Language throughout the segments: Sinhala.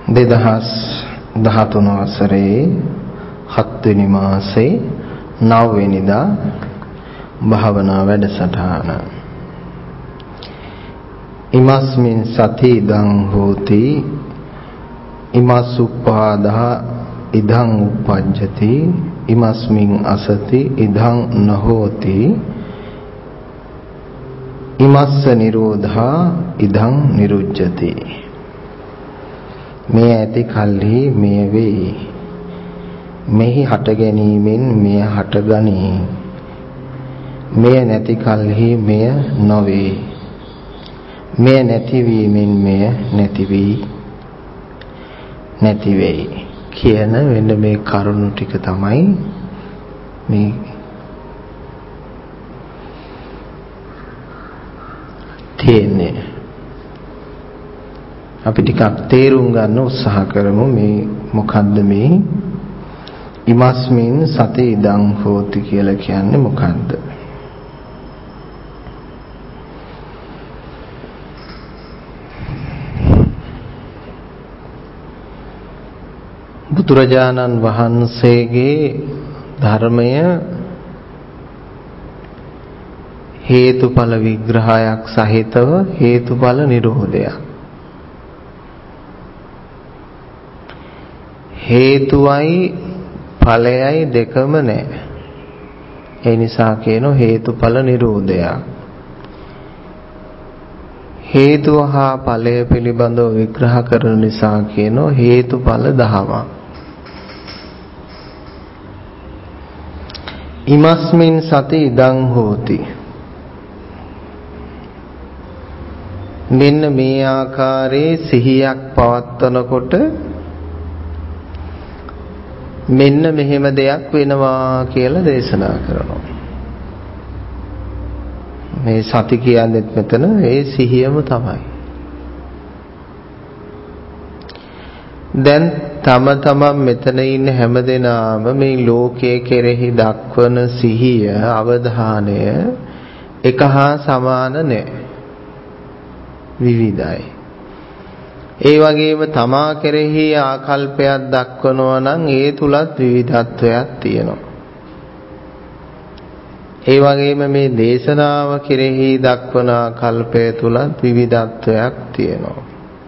2013 වසරේ 7 වෙනි මාසේ 9 වෙනිදා භාවනා වැඩසටහන. ඉමස්මින් සති ඉදං හෝති ඉමස්සුප්පාදා ඉදං උප්පජ්ජති ඉමස්මින් අසති ඉදං නහෝති ඉමස්ස නිරෝධා ඉදං නිරුජ්ජති. මේ ඇති කල්හි මෙය වේ. මෙහි හට ගැනීමෙන් මෙය හටගනී. මෙය නැති කල්හි මෙය නොවේ. මෙය නැතිවීමෙන් මෙය නැති වෙයි කියන වෙන මේ කරුණු ටික තමයි මේ තියෙන්නේ. අපි ටිකක් තේරුම් ගන්න උත්සාහ කරමු මේ මොකද්ද මේ ඉමස්මින් සති ඉදං හෝති කියලා කියන්නේ මොකද්ද? බුදුරජාණන් වහන්සේගේ ධර්මය හේතුඵල විග්‍රහයක් සහිතව හේතුඵල නිරෝධයක්. හේතුවයි ඵලයයි දෙකම නැහැ. ඒ නිසා කියනවා හේතුඵල නිරෝධයක්. හේතුව හා ඵලය පිළිබඳව විග්‍රහ කරන නිසා කියනවා හේතුඵල දහමක්. ඉමස්මින් සති ඉදං හෝති. මෙන්න මේ ආකාරයේ සිහියක් පවත්වනකොට මෙන්න මෙහෙම දෙයක් වෙනවා කියලා දේශනා කරනවා. මේ සති කියන්නේ මෙතන ඒ සිහියම තමයි. දැන් තම මෙතන ඉන්න හැමදෙනාම මේ ලෝකයේ කෙරෙහි දක්වන සිහිය අවධානය එක හා සමාන නැහැ. විවිධයි. ඒ වගේම තමා කෙරෙහි ආකල්පයක් දක්වනවා නම් ඒ තුලත් විවිධත්වයක් තියෙනවා. ඒ වගේම මේ දේශනාව කෙරෙහි දක්වන ආකල්පය තුලත් විවිධත්වයක් තියෙනවා.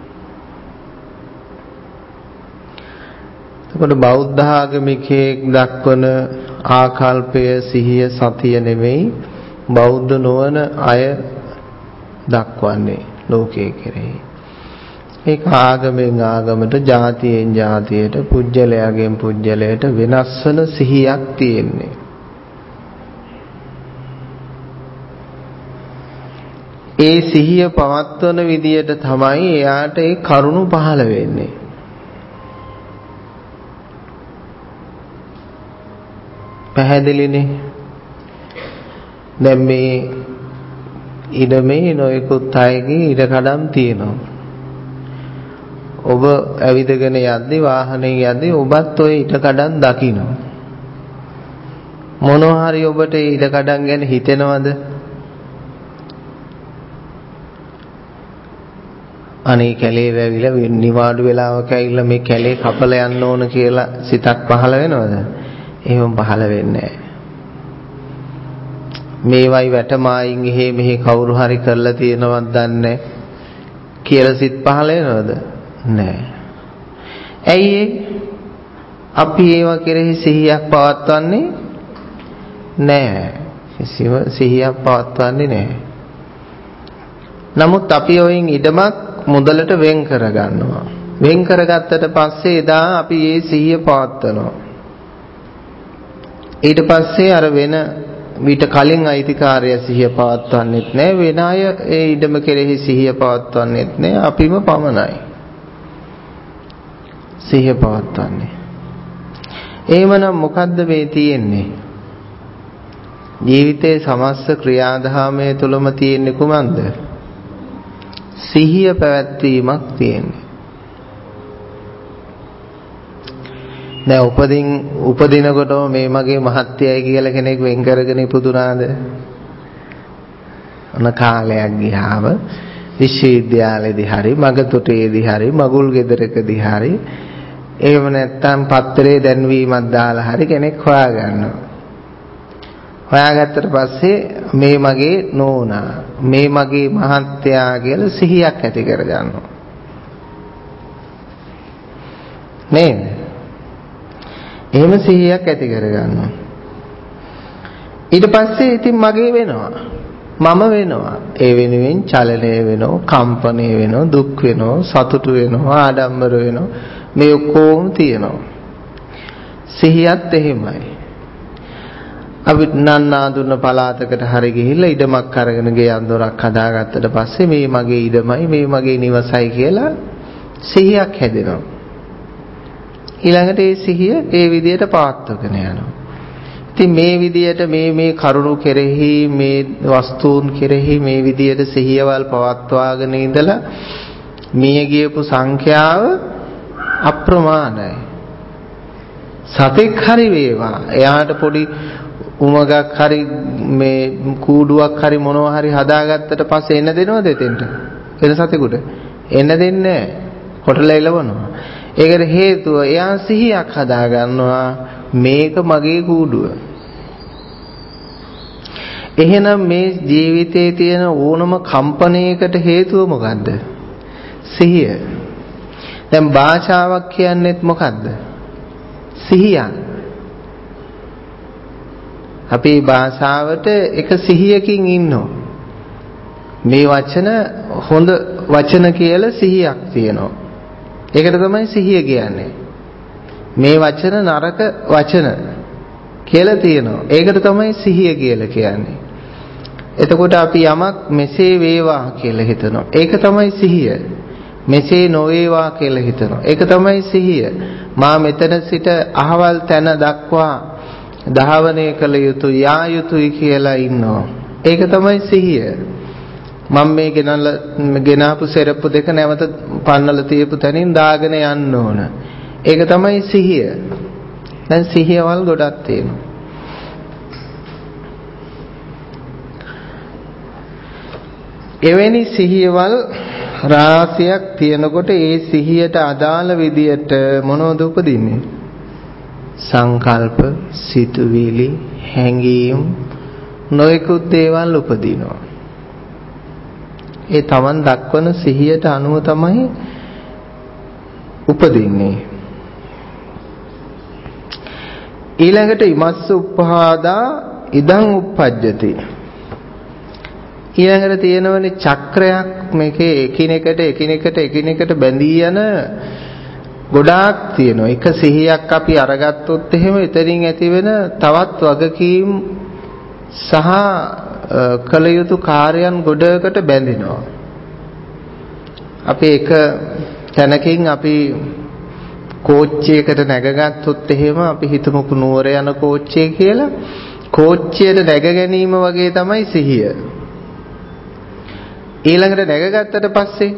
එතකොට බෞද්ධ ආගමිකයෙක් දක්වන ආකල්පය සිහිය සතිය නෙමෙයි බෞද්ධ නොවන අය දක්වන්නේ ලෝකයේ කෙරෙහි. ඒක ආගමෙන් ආගමට, ජාතියෙන් ජාතියට, පුජ්‍යලයෙන් පුජ්‍යලයට වෙනස් වෙන සිහියක් තියෙන්නේ. ඒ සිහිය පවත්වන විදියට තමයි එයාට ඒ කරුණු පහළ වෙන්නේ. පැහැදිලිනේ. දැන් මේ ඉඩමේ නොයෙකුත් අයගේ ඉඩකඩම් තියෙනවා. ඔබ ඇවිදගෙන යද්දී වාහනේ යද්දී ඔබත් ඔය ඉඩකඩම් දකිනවා. මොනවා හරි ඔබට ඉඩකඩම් ගැන හිතෙනවද? අනේ කැලේ වැවිලා නිවාඩු වෙලාවක ඇවිල්ලා මේ කැලේ කපලා යන්න ඕන කියලා සිතක් පහළ වෙනවද? එහෙම පහළ වෙන්නේ නැහැ. මේවයි වැටමායින් එහෙ මෙහෙ කවුරු හරි කරලා තියෙනවද දන්නේ කියලා සිත් පහළ වෙනවද? නැහැ. ඇයි අපි ඒවා කෙරෙහි සිහියක් පවත්වන්නේ නැහැ. කිසිම සිහියක් පවත්වන්නේ නැහැ. නමුත් අපි ඔයින් ඉඩමක් මුදලට වෙන් කරගන්නවා. වෙන් කරගත්තට පස්සේ එදා අපි ඒ සිහිය පවත්වනවා. ඊට පස්සේ අර වෙන විට කලින් අයිතිකාරය සිහිය පවත්වන්නෙත් නැහැ. වෙන අය ඒ ඉඩම කෙරෙහි සිහිය පවත්වන්නෙත් නැහැ. අපිම පමණයි සිහිය පවත්වන්නේ. එහෙමනම් මොකද්ද මේ තියෙන්නේ? ජීවිතයේ සමස්ත ක්‍රියාදාමය තුළම තියෙන්නේ කුමක්ද? සිහිය පැවැත්වීමක් තියෙන්නේ. දැන් උපදිනකොටම මේ මගේ මහත්යයි කියලා කෙනෙක් වෙන් කරගෙන ඉපදුනාද? අන කාලයක් ගියාම විශ්වවිද්‍යාලයේදී හරි මගතොටේදී හරි මගුල් ගෙදරකදී හරි එහෙම නැත්නම් පත්තරේ දැන්වීමක් දාලා හරි කෙනෙක් හොයාගන්නවා. හොයාගත්තට පස්සේ මේ මගේ නෝනා මේ මගේ මහත්තයා කියලා සිහියක් ඇති කරගන්නවා. නේද? එහෙම සිහියක් ඇති කරගන්නවා. ඊට පස්සේ ඉතින් මගේ වෙනවා. මම වෙනවා. ඒ වෙනුවෙන් චලනය වෙනවා, කම්පණය වෙනවා, දුක් වෙනවා, සතුටු වෙනවා, ආඩම්බර වෙනවා. මේ ඔක්කොම තියෙනවා. සිහියත් එහෙමයි. අපි නන්නාඳුන පළාතකට හරි ගිහිල්ලා ඉඩමක් අරගෙන ගේ අඳුරක් හදාගත්තට පස්සේ මේ මගේ ඉඩමයි, මේ මගේ නිවසයි කියලා සිහියක් හැදෙනවා. ඊළඟට ඒ සිහිය ඒ විදිහට පවත්වගෙන යනවා. ඉතින් මේ විදිහට මේ කරුණු කෙරෙහි මේ වස්තුන් කෙරෙහි මේ විදිහට සිහියවල් පවත්වාගෙන ඉඳලා මිය ගියපු සංඛ්‍යාව අප්‍රමාණයි. සතෙක් හරි වේවා එයාට පොඩි උමගක් හරි මේ කූඩුවක් හරි මොනවා හරි හදාගත්තට පස්සේ එන්න දෙනවද එතෙන්ට? වෙන සතෙකුට එන්න දෙන්නේ නැහැ. කොටලා එලවනවා. ඒකට හේතුව එයා සිහියක් හදා ගන්නවා මේක මගේ කූඩුව. එහෙනම් මේ ජීවිතයේ තියෙන ඕනම කම්පණයකට හේතුව මොකද්ද? සිහිය. දැන් භාෂාවක් කියන්නේත් මොකද්ද? සිහියක්. අපේ භාෂාවට එක සිහියකින් ඉන්නවා. මේ වචන හොඳ වචන කියලා සිහියක් තියෙනවා. ඒකට තමයි සිහිය කියන්නේ. මේ වචන නරක වචන කියලා තියෙනවා. ඒකට තමයි සිහිය කියලා කියන්නේ. එතකොට අපි යමක් මෙසේ වේවා කියලා හිතනවා. ඒක තමයි සිහිය. මෙසේ නොවේවා කියලා හිතනවා. ඒක තමයි සිහිය. මා මෙතන සිට අහවල් තැන දක්වා ධාවනය කළ යුතු යා යුතුයි කියලා ඉන්නවා. ඒක තමයි සිහිය. මම මේ ගෙනාපු සෙරප්පු දෙක නැවත පන්නලා තියපු තැනින් දාගෙන යන්න ඕන. ඒක තමයි සිහිය. දැන් සිහියවල් ගොඩක් තියෙනවා. එවැනි සිහියවල් රාශියක් තියෙනකොට ඒ සිහියට අදාළ විදියට මොනවද උපදින්නේ? සංකල්ප, සිතුවිලි, හැඟීම් නොයෙකුත් දේවල් උපදිනවා. ඒ Taman දක්වන සිහියට අනුව තමයි උපදින්නේ. ඊළඟට ඉමස්ස උප්පහාදා ඉදං උප්පජ්ජති. ඊළඟට තියෙනවනේ චක්‍රයක් මේකේ එකිනෙකට බැඳී යන ගොඩාක් තියෙනවා. එක සිහියක් අපි අරගත්තොත් එහෙම එතනින් ඇතිවෙන තවත් වගකීම් සහ කළ යුතු කාර්යයන් ගොඩකට බැඳෙනවා. අපි එක තැනකින් අපි කෝච්චියකට නැගගත්තොත් එහෙම අපි හිතමුකෝ නුවර යන කෝච්චිය කියලා. කෝච්චියට නැග ගැනීම වගේ තමයි සිහිය. ඊළඟට නැගගත්තට පස්සේ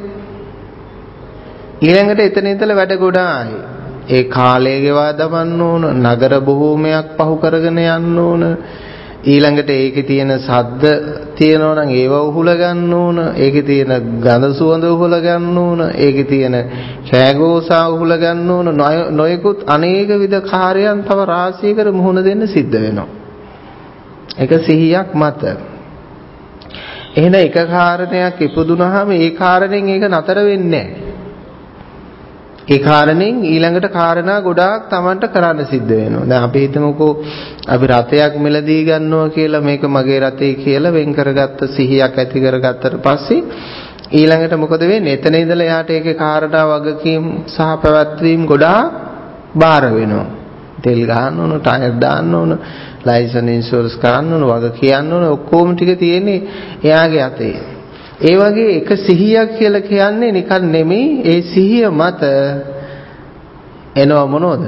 ඊළඟට එතන ඉඳලා වැඩ ගොඩායි. ඒ කාලය ගෙවා දමන්න ඕන, නගර බොහෝමයක් පහු කරගෙන යන්න ඕන. ඊළඟට ඒකේ තියෙන සද්ද තියෙනවා නම් ඒව උහුල ගන්න ඕන. ඒකේ තියෙන ගඳ සුවඳ උහුල ගන්න ඕන. ඒකේ තියෙන කෑගෝසා උහුල ගන්න ඕන. නොයෙකුත් අනේක විද කාර්යයන් තව රාශියකට මුහුණ දෙන්න සිද්ධ වෙනවා. ඒක සිහියක් මත. එහෙනම් එක කාරණයක් ඉපදුනහම ඒ කාරණෙන් ඒක නතර වෙන්නේ නැහැ. ඒ කාරණෙන් ඊළඟට කාරණා ගොඩාක් Tamanට කරන්න සිද්ධ වෙනවා. දැන් අපි හිතමුකෝ අපි රතයක් මිලදී ගන්නවා කියලා මේක මගේ රතේ කියලා වෙන් කරගත්ත සිහියක් ඇති කරගත්තට පස්සේ ඊළඟට මොකද වෙන්නේ? එතන ඉඳලා යාට ඒකේ කාරණා වගකීම් සහ පැවැත්වීම් ගොඩාක් බාර වෙනවා. තෙල් ගහන්න ඕන, ටයර් දාන්න ඕන, ලයිසන් ඉන්ෂුරන්ස් කරන්න ඕන, වග කියන්න ඕන, ඔක්කොම ටික තියෙන්නේ එයාගේ අතේ. ඒ වගේ එක සිහියක් කියලා කියන්නේ නිකන් නෙමෙයි. ඒ සිහිය මත එනව මොනවද?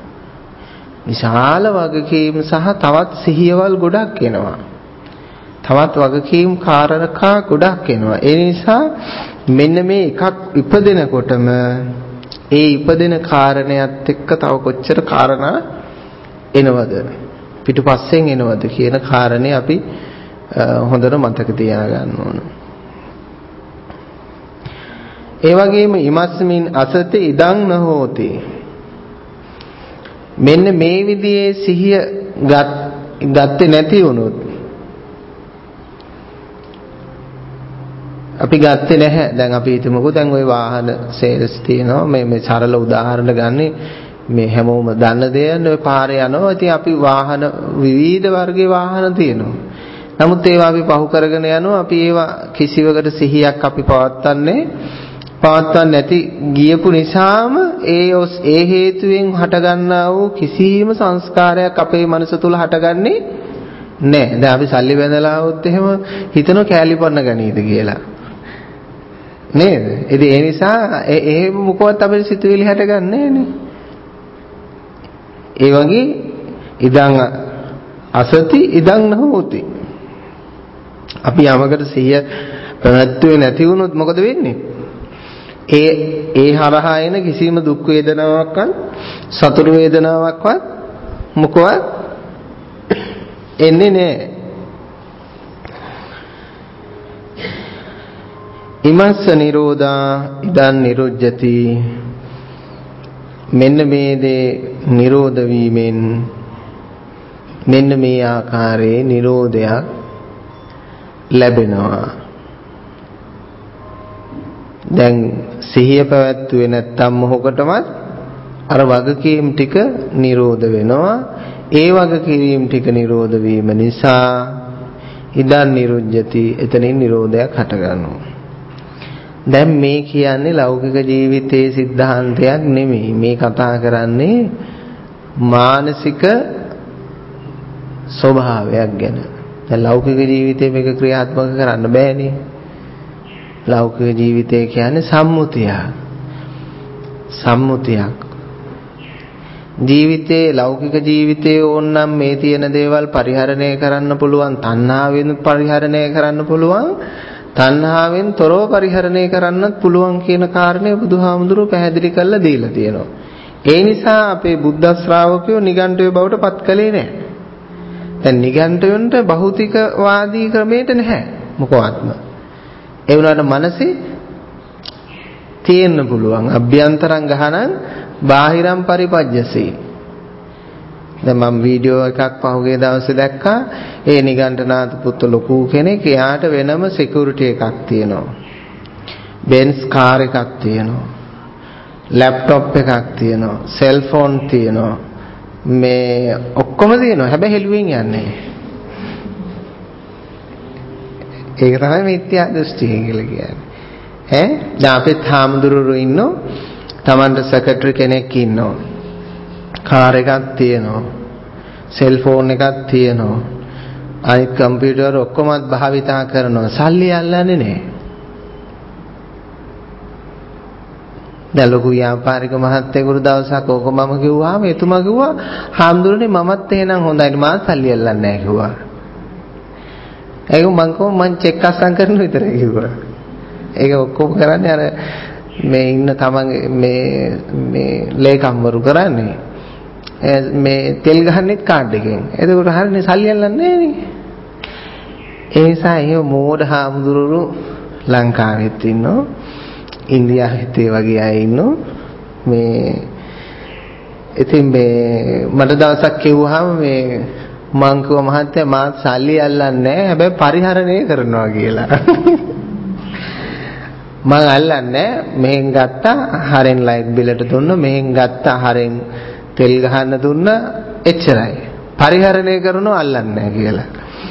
විශාල වගකීම් සහ තවත් සිහියවල් ගොඩක් එනවා. තවත් වගකීම් කාරණා ගොඩක් එනවා. ඒ නිසා මෙන්න මේ එකක් ඉපදෙනකොටම ඒ ඉපදෙන කාරණයක් එක්ක තව කොච්චර කාරණා එනවද? පිටුපස්සෙන් එනවද කියන කාරණේ අපි හොඳට මතක තියාගන්න ඕන. ඒ වගේම ඉමස්මින් අසති ඉදං නහෝති. මෙන්න මේ විදිහේ සිහිය ගත්තේ නැති වුණොත් අපි ගත්තේ නැහැ. දැන් අපි හිතමුකෝ දැන් ওই වාහන සේල්ස් තියෙනවා. මේ සරල උදාහරණ ගන්නේ මේ හැමෝම දන්න දෙයක්. ඔය පාරේ යනවා. ඉතින් අපි වාහන විවිධ වර්ගයේ වාහන තියෙනවා. නමුත් ඒවා අපි පහු කරගෙන යනවා. අපි ඒවා කිසිවකට සිහියක් අපි පවත්වන්නේ නැති ගියපු නිසාම ඒ හේතුවෙන් හටගන්නා වූ කිසිම සංස්කාරයක් අපේ මනස තුල හටගන්නේ නැහැ. දැන් අපි සල්ලි බැඳලා આવොත් එහෙම හිතනවා කැලිපන්න ගනීද කියලා. නේද? ඉතින් ඒ නිසා ඒ මොකවත් අපේ සිතුවිලි හටගන්නේ නැහැ. ඒ වගේ ඉදං අසති ඉදං නහෝති. අපි යමකට සිහිය පැවැත්වුවේ නැති වුණොත් මොකද වෙන්නේ? ඒ හරහා එන කිසිම දුක් වේදනාවක්වත් සතුට වේදනාවක්වත් මොකවත් එන්නේ නැහැ. ඉමස්ස නිරෝධා ඉදං නිරුජ්ජති. මෙන්න මේ දේ නිරෝධ වීමෙන් මෙන්න මේ ආකාරයේ නිරෝධයක් ලැබෙනවා. දැන් සිහිය පැවැත්වුවේ නැත්තම් මොහොකටවත් අර වගකීම් ටික නිරෝධ වෙනවා. ඒ වගකීම් ටික නිරෝධ වීම නිසා ඉදං නිරුජ්ජති. එතනින් නිරෝධයක් හට ගන්නවා. දැන් මේ කියන්නේ ලෞකික ජීවිතයේ સિદ્ધාන්තයක් නෙමෙයි. මේ කතා කරන්නේ මානසික ස්වභාවයක් ගැන. දැන් ලෞකික ජීවිතේ මේක ක්‍රියාත්මක කරන්න බෑනේ. ලෞකික ජීවිතය කියන්නේ සම්මුතියක්. ජීවිතේ ලෞකික ජීවිතයේ ඕනනම් මේ තියෙන දේවල් පරිහරණය කරන්න පුළුවන්. තණ්හාවෙන් පරිහරණය කරන්න පුළුවන්. තණ්හාවෙන් තොරව පරිහරණය කරන්නත් පුළුවන් කියන කාරණේ බුදුහාමුදුරුවෝ පැහැදිලි කරලා දීලා තියෙනවා. ඒ නිසා අපේ බුද්ධ ශ්‍රාවකයෝ නිගණ්ඨය බවට පත් කළේ නැහැ. දැන් නිගණ්ඨයන්ට භෞතිකවාදී ක්‍රමයට නැහැ මොකවත්ම. ඒ වුණාට මනසේ තියෙන්න පුළුවන්. අභ්‍යන්තරං ගහනං බාහිරං පරිපජ්ජසී. දැන් මම වීඩියෝ එකක් පහුගිය දවසේ දැක්කා. ඒ නිගණ්ඨනාත පුත්ත ලොකු කෙනෙක්. එයාට වෙනම සිකියුරිටි එකක් තියෙනවා. බෙන්ස් කාර් එකක් තියෙනවා. ලැප්ටොප් එකක් තියෙනවා. සෙල්ෆෝන් තියෙනවා. මේ ඔක්කොම තියෙනවා. හැබැයි හෙළුවෙන් යන්නේ. ඒක තමයි මිත්‍යා දෘෂ්ටිය කියලා කියන්නේ. දැන් අපේ හාමුදුරුවෝ ඉන්නෝ. Tamanට සෙක්‍රටරි කෙනෙක් ඉන්නවා. කාර් එකක් තියෙනවා. සෙල්ෆෝන් එකක් තියෙනවා. අනිත් කම්පියුටර් ඔක්කොමත් භාවිතා කරනවා. සල්ලි අල්ලන්නේ නැහැ. දැන් ලොකු ව්‍යාපාරික මහත්තයෙකුට දවසක් ඕක මම කිව්වාම එතුමා කිව්වා හාමුදුරනේ මමත් එහෙනම් හොඳයි මාත් සල්ලි අල්ලන්නේ නැහැ කිව්වා. ඒක මං චෙක් අස්සම් කරන විතරයි කිව්වා. ඒක ඔක්කොම කරන්නේ අර මේ ඉන්න තමන්ගේ මේ ලේකම්වරු කරන්නේ. මේ තෙල් ගහන්නෙත් කාඩ් එකෙන්. එතකොට හරිනේ සල්ලි අල්ලන්නේ නැහැ නේ. ඒ නිසා එහෙම මෝඩ හාමුදුරුවෝ ලංකාවෙත් ඉන්නවා. ඉන්දියාවෙත් ඒ වගේ අය ඉන්නවා. මේ ඉතින් මේ මට දවසක් කිව්වහම මේ මං කිව්ව මහත්තයා මාත් සල්ලි අල්ලන්නේ නැහැ. හැබැයි පරිහරණය කරනවා කියලා. මං අල්ලන්නේ මෙහෙන් ගත්තා හරෙන් ලයිට් බිලට දුන්නා. මෙහෙන් ගත්තා හරෙන් තෙල් ගහන්න දුන්නා. එච්චරයි. පරිහරණය කරනවා අල්ලන්නේ නැහැ කියලා.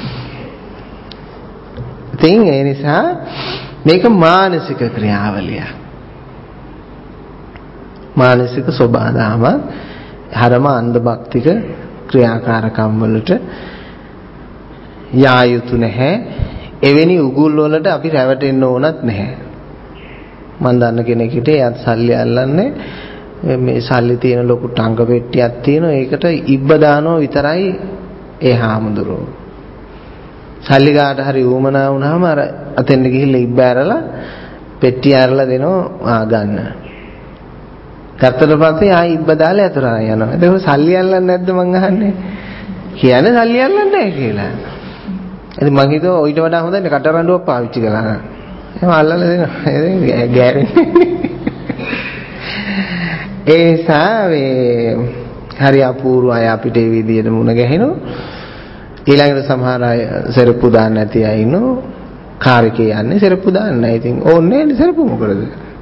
ඉතින් ඒ නිසා මේක මානසික ක්‍රියාවලිය. මානසික ස්වභාවම හරම අන්ධ භක්තික ක්‍රියාකාරකම් වලට යා යුතු නැහැ. එවැනි උගුල් වලට අපි රැවටෙන්න ඕනත් නැහැ. මම දන්න කෙනෙකුට එයාත් සල්ලි අල්ලන්නේ මේ සල්ලි තියෙන ලොකු ටංග පෙට්ටියක් තියෙනවා. ඒකට ඉබ්බ දානවා විතරයි ඒ හාමුදුරුවෝ. සල්ලි කාට හරි උවමනා වුණාම අර අතෙන්ට ගිහිල්ලා ඉබ්බ ඇරලා පෙට්ටිය ඇරලා දෙනවා ගන්න. ගත්තට පස්සේ ආයි ඉබ්බ දාලා අතට යනවා. ඒක සල්ලි අල්ලන්නේ නැද්ද මං අහන්නේ? කියන්නේ සල්ලි අල්ලන්නේ නැහැ කියලා. ඉතින් මං හිතුවා ඊට වඩා හොඳයි කටරඬුවක් පාවිච්චි කළා. එහෙම අල්ලලා දෙනවා ගෑවෙන්නේ. ඒ නිසා හරි අපූර්ව අය අපිට මේ විදියට මුණ ගැහෙනවා. ඊළඟට සමහර අය සෙරප්පු දාන්න නැති අය ඉන්නවා. කාර් එකේ යන්නේ සෙරප්පු දාන්න නැහැ. ඉතින් ඕන්නේ නැහැ සෙරප්පු මොකටද?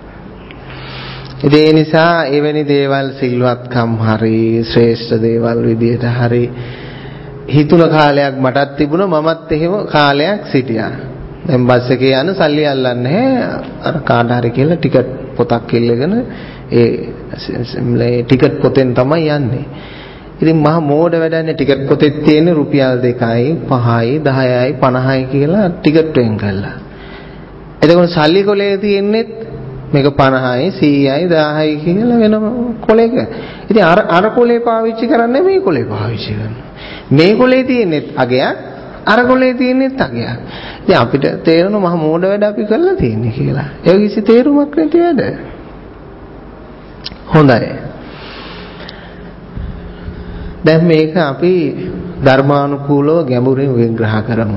ඒ නිසා එවැනි දේවල් සිල්වත්කම් හරි ශ්‍රේෂ්ඨ දේවල් විදියට හරි හිතුන කාලයක් මටත් තිබුණා. මමත් එහෙම කාලයක් සිටියා. දැන් බස් එකේ යන සල්ලි අල්ලන්නේ නැහැ. අර කාඩ් හරි කියලා ටිකට් පොතක් ඉල්ලගෙන ඒ ටිකට් පොතෙන් තමයි යන්නේ. ඉතින් මහා මෝඩ වැඩන්නේ ටිකට් පොතේ තියෙන රුපියල් 2යි 5යි 10යි 50යි කියලා ටිකට් වෙන් කළා. එතකොට සල්ලි කොලේ තියෙන්නේ මේක 50යි 100යි 1000යි කියලා වෙන කොලයක. ඉතින් අර කොලේ පාවිච්චි කරන්නේ මේ කොලේ පාවිච්චි කරනවා. මේ කොලේ තියෙන්නේ අගයක් අර කොලේ තියෙන්නේ අගයක්. ඉතින් අපිට තේරෙනවා මහා මෝඩ වැඩ අපි කරලා තියෙන්නේ කියලා. ඒක කිසි තේරුමක් නැති වැඩ. හොඳයි. දැන් මේක අපි ධර්මානුකූලව ගැඹුරින් විග්‍රහ කරමු.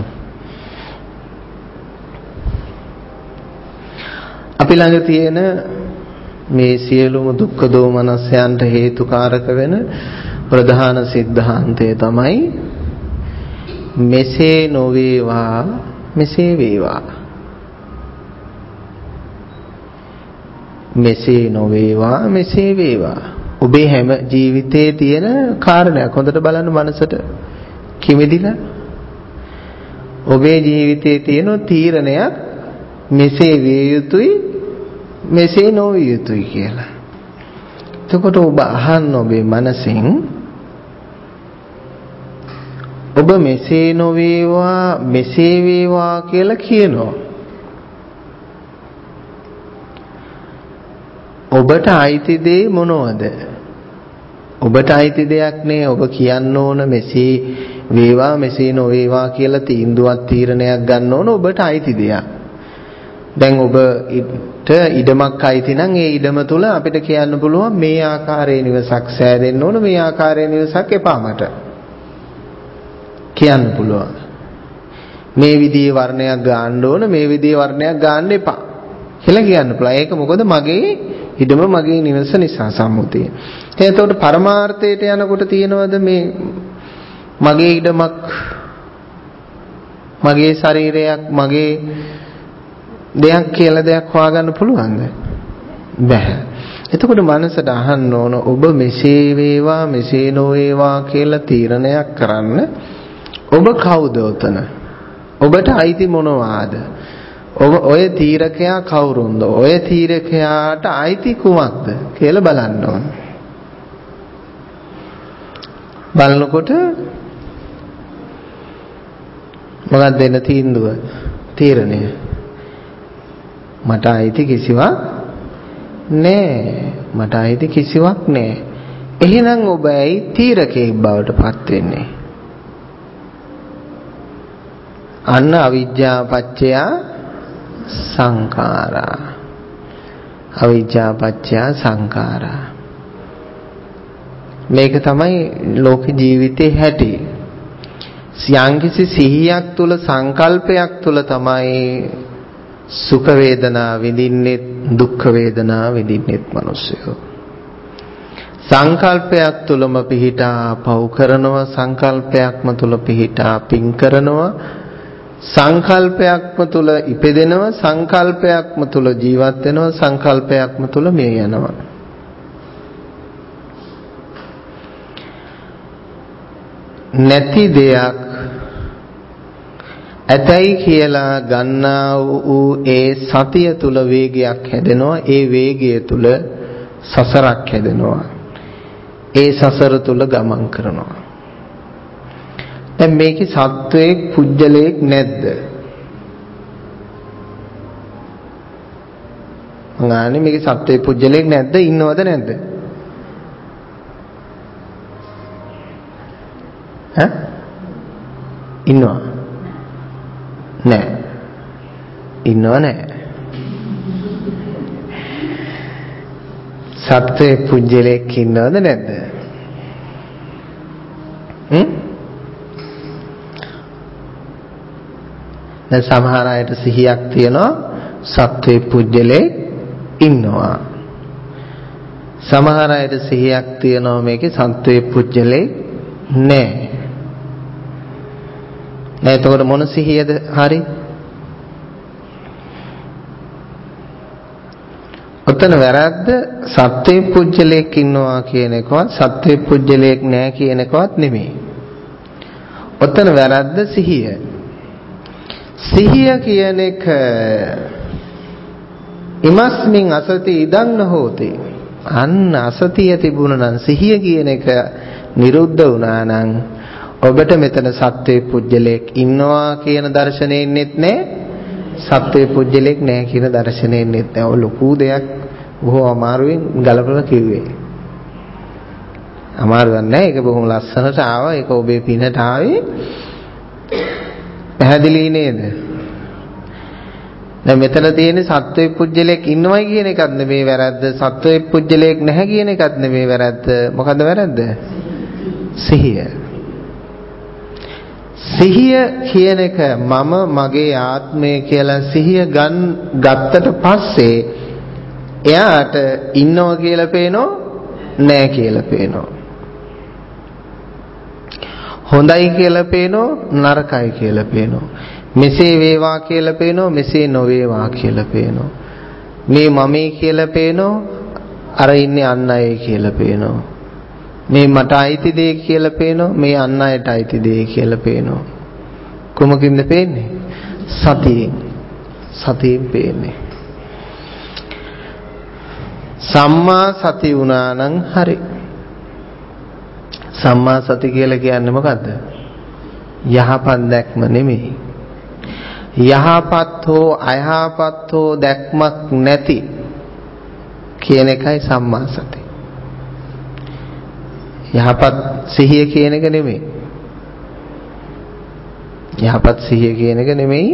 අපි ළඟ තියෙන මේ සියලුම දුක්ඛ දෝමනස්යන්ට හේතුකාරක වෙන ප්‍රධාන સિદ્ધාන්තය තමයි මෙසේ නොවේවා මෙසේ වේවා. මෙසේ නොවේවා මෙසේ වේවා. ඔබේ හැම ජීවිතයේ තියෙන කාරණයක් හොඳට බලන්න මනසට කිමිදිලා. ඔබේ ජීවිතයේ තියෙන තීරණයක් මෙසේ විය යුතුයි මෙසේ නොවිය යුතුයි කියලා. එතකොට ඔබ අහන්න ඔබේ මනසින් ඔබ මෙසේ නොවේවා මෙසේ වේවා කියලා කියනවා. ඔබට අයිති දේ මොනවද? ඔබට අයිති දෙයක් නේ. ඔබ කියන්න ඕන මෙසේ වේවා මෙසේ නොවේවා කියලා තීන්දුවක් තීරණයක් ගන්න ඕන ඔබට අයිති දෙයක්. දැන් ඔබට ඉඩමක් අයිති නම් ඒ ඉඩම තුල අපිට කියන්න පුළුවන් මේ ආකාරයේ නිවසක් සෑදෙන්න ඕන මේ ආකාරයේ නිවසක් එපා මට කියන්න පුළුවන්. මේ විදිහේ වර්ණයක් ගන්න ඕන මේ විදිහේ වර්ණයක් ගන්න එපා කියලා කියන්න පුළුවන්. ඒක මොකද මගේ ඉඩම මගේ නිවස නිසා සම්මුතිය. එතකොට පරමාර්ථයට යනකොට තියෙනවද මේ මගේ ඉඩමක් මගේ ශරීරයක් මගේ දෙයක් කියලා දෙයක් හොයාගන්න පුළුවන්ද? බැහැ. එතකොට මනසට අහන්න ඕන ඔබ මෙසේ වේවා මෙසේ නොවේවා කියලා තීරණයක් කරන්න ඔබ කවුද උතන? ඔබට අයිති මොනවාද? ඔය තීරකයා කවුරුන්ද? ඔය තීරකයාට අයිති කුමක්ද කියලා බලන්න ඕන. බලනකොට මොකක්ද දෙන තීන්දුව? තීරණය. මට අයිති කිසිවක් නෑ. මට අයිති කිසිවක් නෑ. එහෙනම් ඔබ ඇයි තීරකයෙක් බවට පත් වෙන්නේ? අන්න අවිජ්ජා පත්‍ය සංඛාරා. අවිජ්ජා පත්‍ය සංඛාරා. මේක තමයි ලෝක ජීවිතේ හැටි. යම්කිසි සිහියක් තුල සංකල්පයක් තුල තමයි සුඛ වේදනා විඳින්නේ දුක්ඛ වේදනා විඳින්නේ මිනිස්සුયો. සංකල්පයක් තුලම පිහිටා පව් කරනවා සංකල්පයක්ම තුල පිහිටා පින් කරනවා සංකල්පයක්ම තුල ඉපදෙනවා සංකල්පයක්ම තුල ජීවත් වෙනවා සංකල්පයක්ම තුල මිය යනවා. නැති දෙයක් ඇතයි කියලා ගන්නා වූ ඒ සතිය තුල වේගයක් හැදෙනවා. ඒ වේගය තුල සසරක් හැදෙනවා. ඒ සසර තුල ගමන් කරනවා. දැන් මේකේ සත්වයක් පුජ්‍යලයක් නැද්ද? මංගානේ මේකේ සත්වයක් පුජ්‍යලයක් නැද්ද? ඉන්නවද නැද්ද? ඈ? ඉන්නවා. නෑ. ඉන්නව නෑ. සත්වයේ පුජ්‍යලයක් ඉන්නවද නැද්ද? දැන් සමහර අයට සිහියක් තියෙනවා සත්වේ පුජ්‍යලේ ඉන්නවා. සමහර අයට සිහියක් තියෙනවා මේකේ සත්වේ පුජ්‍යලේ නැහැ. එතකොට මොන සිහියද හරි? ඔතන වැරද්ද සත්වේ පුජ්‍යලයක් ඉන්නවා කියන එකවත් සත්වේ පුජ්‍යලයක් නැහැ කියන එකවත් නෙමෙයි. ඔතන වැරද්ද සිහිය. සිහිය කියන එක ඉමස්මින් අසති ඉදන්න හෝති. අන්න අසතිය තිබුණා නම් සිහිය කියන එක නිරුද්ධ වුණා නම් ඔබට මෙතන සත්වේ පුජ්‍යලයක් ඉන්නවා කියන දර්ශනේ ඉන්නෙත් නැහැ. සත්වේ පුජ්‍යලයක් නැහැ කියන දර්ශනේ ඉන්නෙත් නැහැ. ඔය ලොකු දෙයක් බොහෝ අමාරුවෙන් ගලපලා කිව්වේ. අමාරුවක් නැහැ. ඒක බොහොම ලස්සනට ආවා. ඒක ඔබේ පිනට ආවේ. පැහැදිලි නේද? දැන් මෙතන තියෙන්නේ සත්වේ පුජ්‍යලයක් ඉන්නවයි කියන එකත් නෙමෙයි වැරද්ද. සත්වේ පුජ්‍යලයක් නැහැ කියන එකත් නෙමෙයි වැරද්ද. මොකද්ද වැරද්ද? සිහිය. සිහිය කියන එක මම මගේ ආත්මය කියලා සිහිය ගත්තට පස්සේ එයාට ඉන්නවා කියලා පේනෝ නැහැ කියලා පේනෝ. හොඳයි කියලා පේනෝ නරකයි කියලා පේනෝ. මෙසේ වේවා කියලා පේනෝ මෙසේ නොවේවා කියලා පේනෝ. මේ මමයි කියලා පේනෝ අර ඉන්නේ අන් අය කියලා පේනෝ. මේ මට අයිති දේ කියලා පේනෝ මේ අන් අයට අයිති දේ කියලා පේනෝ. කොමකින්ද පේන්නේ? සතියෙන් පේන්නේ. සම්මා සති වුණා නම් හරි. සම්මා සති කියලා කියන්නේ මොකද්ද? යහපත් දැක්ම නෙමෙයි. යහපත් හෝ අයහපත් හෝ දැක්මක් නැති කියන එකයි සම්මා සති. යහපත් සිහිය කියන එක නෙමෙයි. යහපත් සිහිය කියන එක නෙමෙයි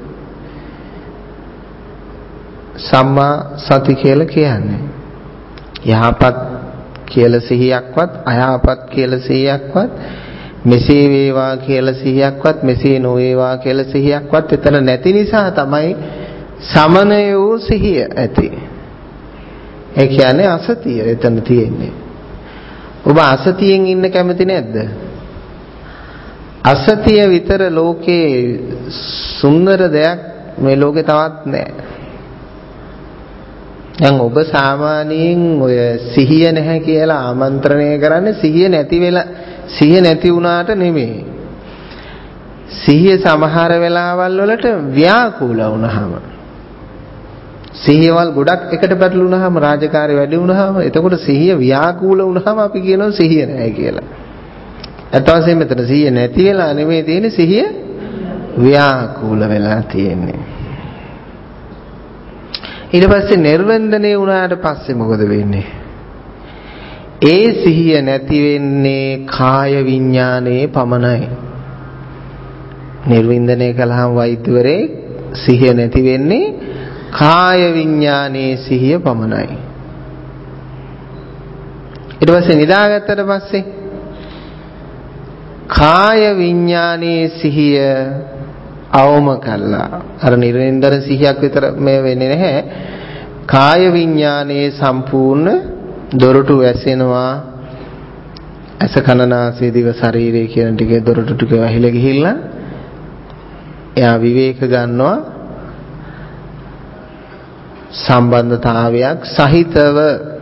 සම්මා සති කියලා කියන්නේ. යහපත් කියලා සිහියක්වත් අයහපත් කියලා සිහියක්වත් මෙසේ වේවා කියලා සිහියක්වත් මෙසේ නොවේවා කියලා සිහියක්වත් එතන නැති නිසා තමයි සමනය වූ සිහිය ඇති. ඒ කියන්නේ අසතිය එතන තියෙන්නේ. ඔබ අසතියෙන් ඉන්න කැමති නැද්ද? අසතිය විතර ලෝකේ සුන්දර දෙයක් මේ ලෝකේ තවත් නැහැ. දැන් ඔබ සාමාන්‍යයෙන් ඔය සිහිය නැහැ කියලා ආමන්ත්‍රණය කරන්නේ සිහිය නැති වුණාට නෙමෙයි. සිහිය සමහර වෙලාවල් වලට ව්‍යාකූල වුණාම සිහියවල් ගොඩක් එකට පැටලුණාම රාජකාරී වැඩි වුණාම එතකොට සිහිය ව්‍යාකූල වුණාම අපි කියනවා සිහිය නැහැ කියලා. අත වශයෙන් මෙතන සිහිය නැති වෙලා නෙමෙයි තියෙන්නේ සිහිය ව්‍යාකූල වෙලා තියෙන්නේ. ඊට පස්සේ නිර්වන්දනය වුණාට පස්සේ මොකද වෙන්නේ? ඒ සිහිය නැති වෙන්නේ කාය විඥානයේ පමණයි. නිර්වින්දනය කළාම වෛද්‍යවරේ සිහිය නැති වෙන්නේ කාය විඥානයේ සිහිය පමණයි. ඊට පස්සේ නිදාගත්තට පස්සේ කාය විඥානයේ සිහිය අවම කළා. අර නිරන්තර සිහියක් විතර මේ වෙන්නේ නැහැ. කාය විඥානයේ සම්පූර්ණ දොරටු වැසෙනවා. ඇස කන නාසය දිව ශරීරය කියන ටිකේ දොරටු ටික වැහිලා ගිහිල්ලා එයා විවේක ගන්නවා. සම්බන්ධතාවයක් සහිතව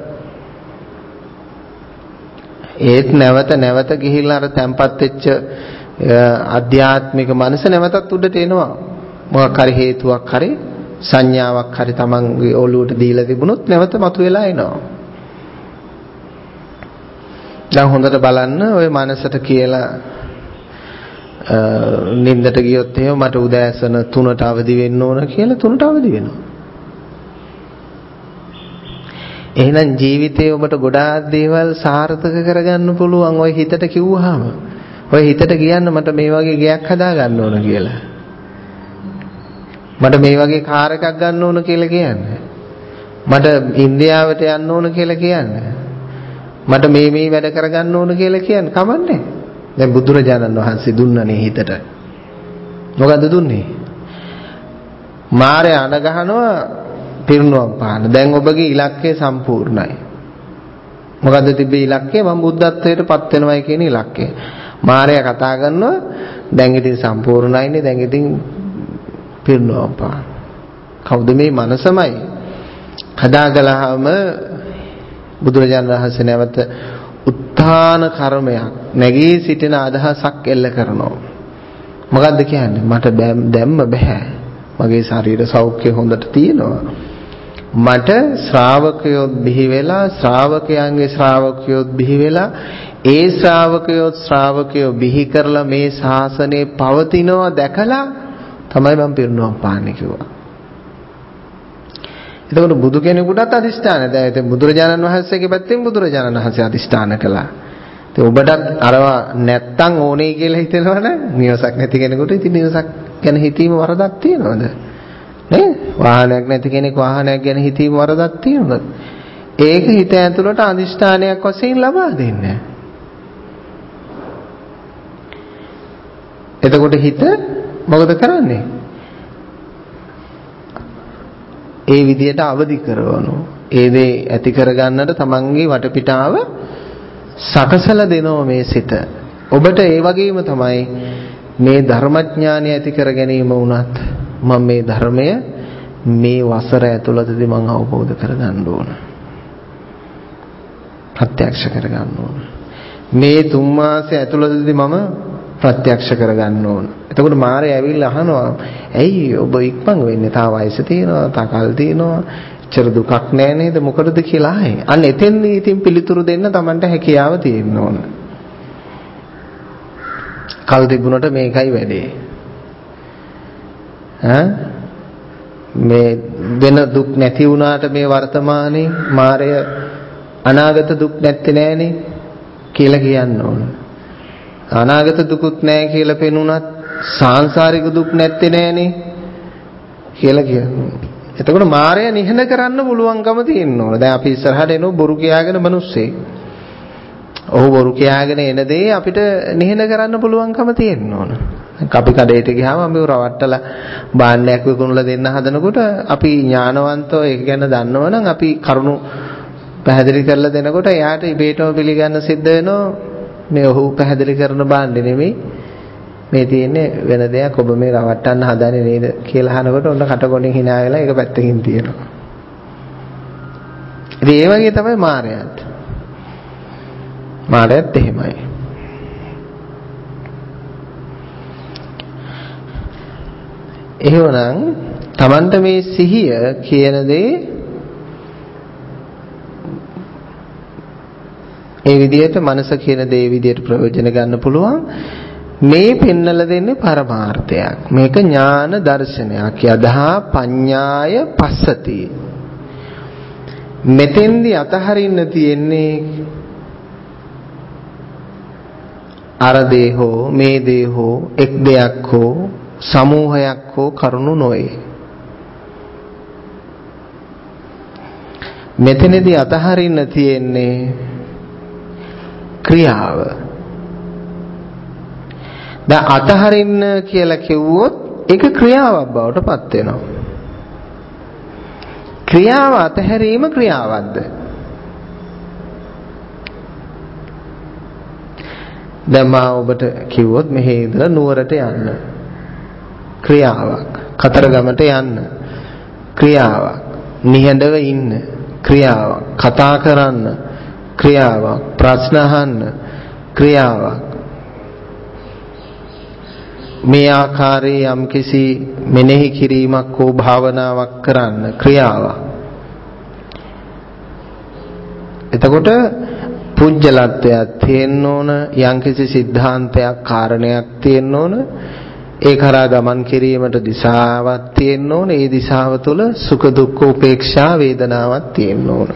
ඒත් නැවත ගිහිල්ලා අර තැම්පත් වෙච්ච ආධ්‍යාත්මික මනස නැවතත් උඩට එනවා. මොකක් හරි හේතුවක් හරි සංඥාවක් හරි තමන්ගේ ඔළුවට දීලා තිබුණොත් නැවත මතුවලා එනවා. දැන් හොඳට බලන්න ඔය මනසට කියලා නින්දට ගියොත් එහෙම මට උදෑසන 3ට අවදි වෙන්න ඕන කියලා 3ට අවදි වෙනවා. එහෙනම් ජීවිතේ ඔබට ගොඩාක් දේවල් සාර්ථක කරගන්න පුළුවන් ඔය හිතට කිව්වහම. ඔය හිතට කියන්න මට මේ වගේ ගයක් හදා ගන්න ඕන කියලා. මට මේ වගේ කාර් එකක් ගන්න ඕන කියලා කියන්නේ. මට ඉන්දියාවට යන්න ඕන කියලා කියන්නේ. මට මේ වැඩ කරගන්න ඕන කියලා කියන්නේ කමන්නේ. දැන් බුදුරජාණන් වහන්සේ දුන්නනේ හිතට. මොකද්ද දුන්නේ? මාරය අඬ ගහනවා පිරිනුවම් පාන. දැන් ඔබගේ ඉලක්කය සම්පූර්ණයි. මොකද්ද තිබ්බේ ඉලක්කය? මම බුද්ධත්වයට පත් වෙනවයි කියන ඉලක්කය. මාරය කතා කරනවා දැන් ඉතින් සම්පූර්ණයිනේ දැන් ඉතින් පිරිනුවම් පාන. කවුද මේ මනසමයි හදාගලාම බුදුරජාණන් වහන්සේ නැවත උත්ථාන කර්මයක් නැගී සිටින අදහසක් එල්ල කරනවා. මොකද්ද කියන්නේ? මට දැම්ම බෑ. මගේ ශරීර සෞඛ්‍ය හොඳට තියෙනවා. මට ශ්‍රාවකයොත් බිහි වෙලා ශ්‍රාවකයන්ගේ ශ්‍රාවකයොත් බිහි වෙලා ඒ ශ්‍රාවකයෝ බිහි කරලා මේ ශාසනය පවතිනවා දැකලා තමයි මම පිරිනුවම් පාන්නේ කිව්වා. එතකොට බුදු කෙනෙකුටත් අදිෂ්ඨාන දැන් ඉතින් බුදුරජාණන් වහන්සේගේ පැත්තෙන් බුදුරජාණන් වහන්සේ අදිෂ්ඨාන කළා. ඉතින් ඔබටත් අරවා නැත්තම් ඕනේ කියලා හිතනවනේ නිවසක් නැති කෙනෙකුට ඉතින් නිවසක් ගැන හිතීම වරදක් තියනවද? නේ? වාහනයක් නැති කෙනෙක් වාහනයක් ගැන හිතීම වරදක් තියනවද? ඒක හිත ඇතුළට අදිෂ්ඨානයක් වශයෙන් ලබා දෙන්නේ. එතකොට හිත මොකද කරන්නේ? ඒ විදියට අවදි කරවනු. ඒ දේ ඇති කරගන්නට තමන්ගේ වටපිටාව සකසලා දෙනවා මේ සිත. ඔබට ඒ වගේම තමයි මේ ධර්මඥානය ඇති කර ගැනීම වුණත් මම මේ ධර්මය මේ වසර ඇතුළතදී මම අවබෝධ කරගන්න ඕන. ප්‍රත්‍යක්ෂ කරගන්න ඕන. මේ 3 මාසය ඇතුළතදී මම ප්‍රත්‍යක්ෂ කරගන්න ඕන. එතකොට මාරේ ඇවිල්ලා අහනවා ඇයි ඔබ ඉක්මන් වෙන්නේ? තා වයස තියෙනවා, තා කල් තියෙනවා, චර දුකක් නෑ නේද? මොකටද කියලා ආයේ. අන්න එතෙන්දී ඉතින් පිළිතුරු දෙන්න Tamanට හැකියාව තියෙන්න ඕන. කල් තිබුණට මේකයි වැඩේ. මේ වෙන දුක් නැති වුණාට මේ වර්තමානයේ මාරය අනාගත දුක් නැත්තේ නෑනේ කියලා කියන්න ඕන. අනාගත දුකුත් නැහැ කියලා පෙනුනත් සාංශාරික දුක් නැත්තේ නෑනේ කියලා කියනවා. එතකොට මායя නිහඬ කරන්න පුළුවන්කම තියෙන්න ඕන. දැන් අපි ඉස්සරහට එනෝ බොරු කියාගෙන මිනිස්සේ. ඔහු බොරු කියාගෙන එන දේ අපිට නිහඬ කරන්න පුළුවන්කම තියෙන්න ඕන. අපි කඩේට ගියාම අපි රවට්ටලා බාණ්ඩයක් විකුණලා දෙන්න හදනකොට අපි ඥානවන්තව ඒක ගැන දන්නවනම් අපි කරුණු පැහැදිලි කරලා දෙනකොට එයාට ඉබේටම පිළිගන්න සිද්ධ වෙනවා. මේ ඔහු පැහැදිලි කරන බාණ්ඩේ නෙමෙයි මේ තියෙන්නේ වෙන දෙයක් ඔබ මේ රවට්ටන්න හදන්නේ නේද කියලා අහනකොට ඔන්න කටකොණින් hina වෙලා ඒක පැත්තකින් තියෙනවා. ඉතින් ඒ වගේ තමයි මායයත්. මායයත් එහෙමයි. එහෙනම් Tamanta මේ සිහිය කියන දේ ඒ විදිහට මනස කියන දේ විදිහට ප්‍රයෝජන ගන්න පුළුවන්. මේ පෙන්නලා දෙන්නේ පරමාර්ථයක්. මේක ඥාන දර්ශනයක්. යදා පඤ්ඤාය පස්සති. මෙතෙන්දී අතහරින්න තියෙන්නේ අර දේ හෝ මේ දේ හෝ එක් දෙයක් හෝ සමූහයක් හෝ කරුණු නොවේ. මෙතනදී අතහරින්න තියෙන්නේ ක්‍රියාව. දැන් අතහරින්න කියලා කිව්වොත් ඒක ක්‍රියාවක් බවට පත් වෙනවා. ක්‍රියාව අතහැරීම ක්‍රියාවක්ද? දැන් මම ඔබට කිව්වොත් මෙහි ඉඳලා නුවරට යන්න. ක්‍රියාවක්. කතරගමට යන්න. ක්‍රියාවක්. නිහඬව ඉන්න. ක්‍රියාවක්. කතා කරන්න. ක්‍රියාවක්. ප්‍රශ්න අහන්න. ක්‍රියාවක්. මේ ආකාරයේ යම්කිසි මෙනෙහි කිරීමක් හෝ භාවනාවක් කරන්න ක්‍රියාවක්. එතකොට පුජ්‍යලත්වයක් තියෙන්න ඕන, යම්කිසි සිද්ධාන්තයක් කාරණයක් තියෙන්න ඕන, ඒ කරා ගමන් කිරීමට දිශාවක් තියෙන්න ඕන, ඒ දිශාව තුළ සුඛ දුක්ඛ උපේක්ෂා වේදනාවක් තියෙන්න ඕන.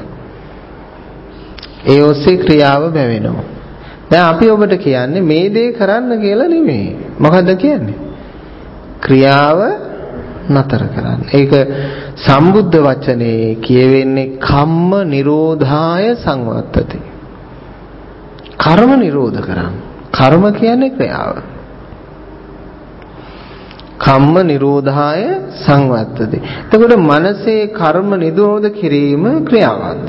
ඒ ඔස්සේ ක්‍රියාව බැවෙනවා. දැන් අපි ඔබට කියන්නේ මේ දේ කරන්න කියලා නෙමෙයි. මොකද්ද කියන්නේ? ක්‍රියාව නතර කරන්න. ඒක සම්බුද්ධ වචනේ කියවෙන්නේ කම්ම නිරෝධාය සංවත්තති. කර්ම නිරෝධ කරන්න. කර්ම කියන්නේ ක්‍රියාව. කම්ම නිරෝධාය සංවත්තති. එතකොට මනසේ කර්ම නිරෝධ කිරීම ක්‍රියාවක්ද?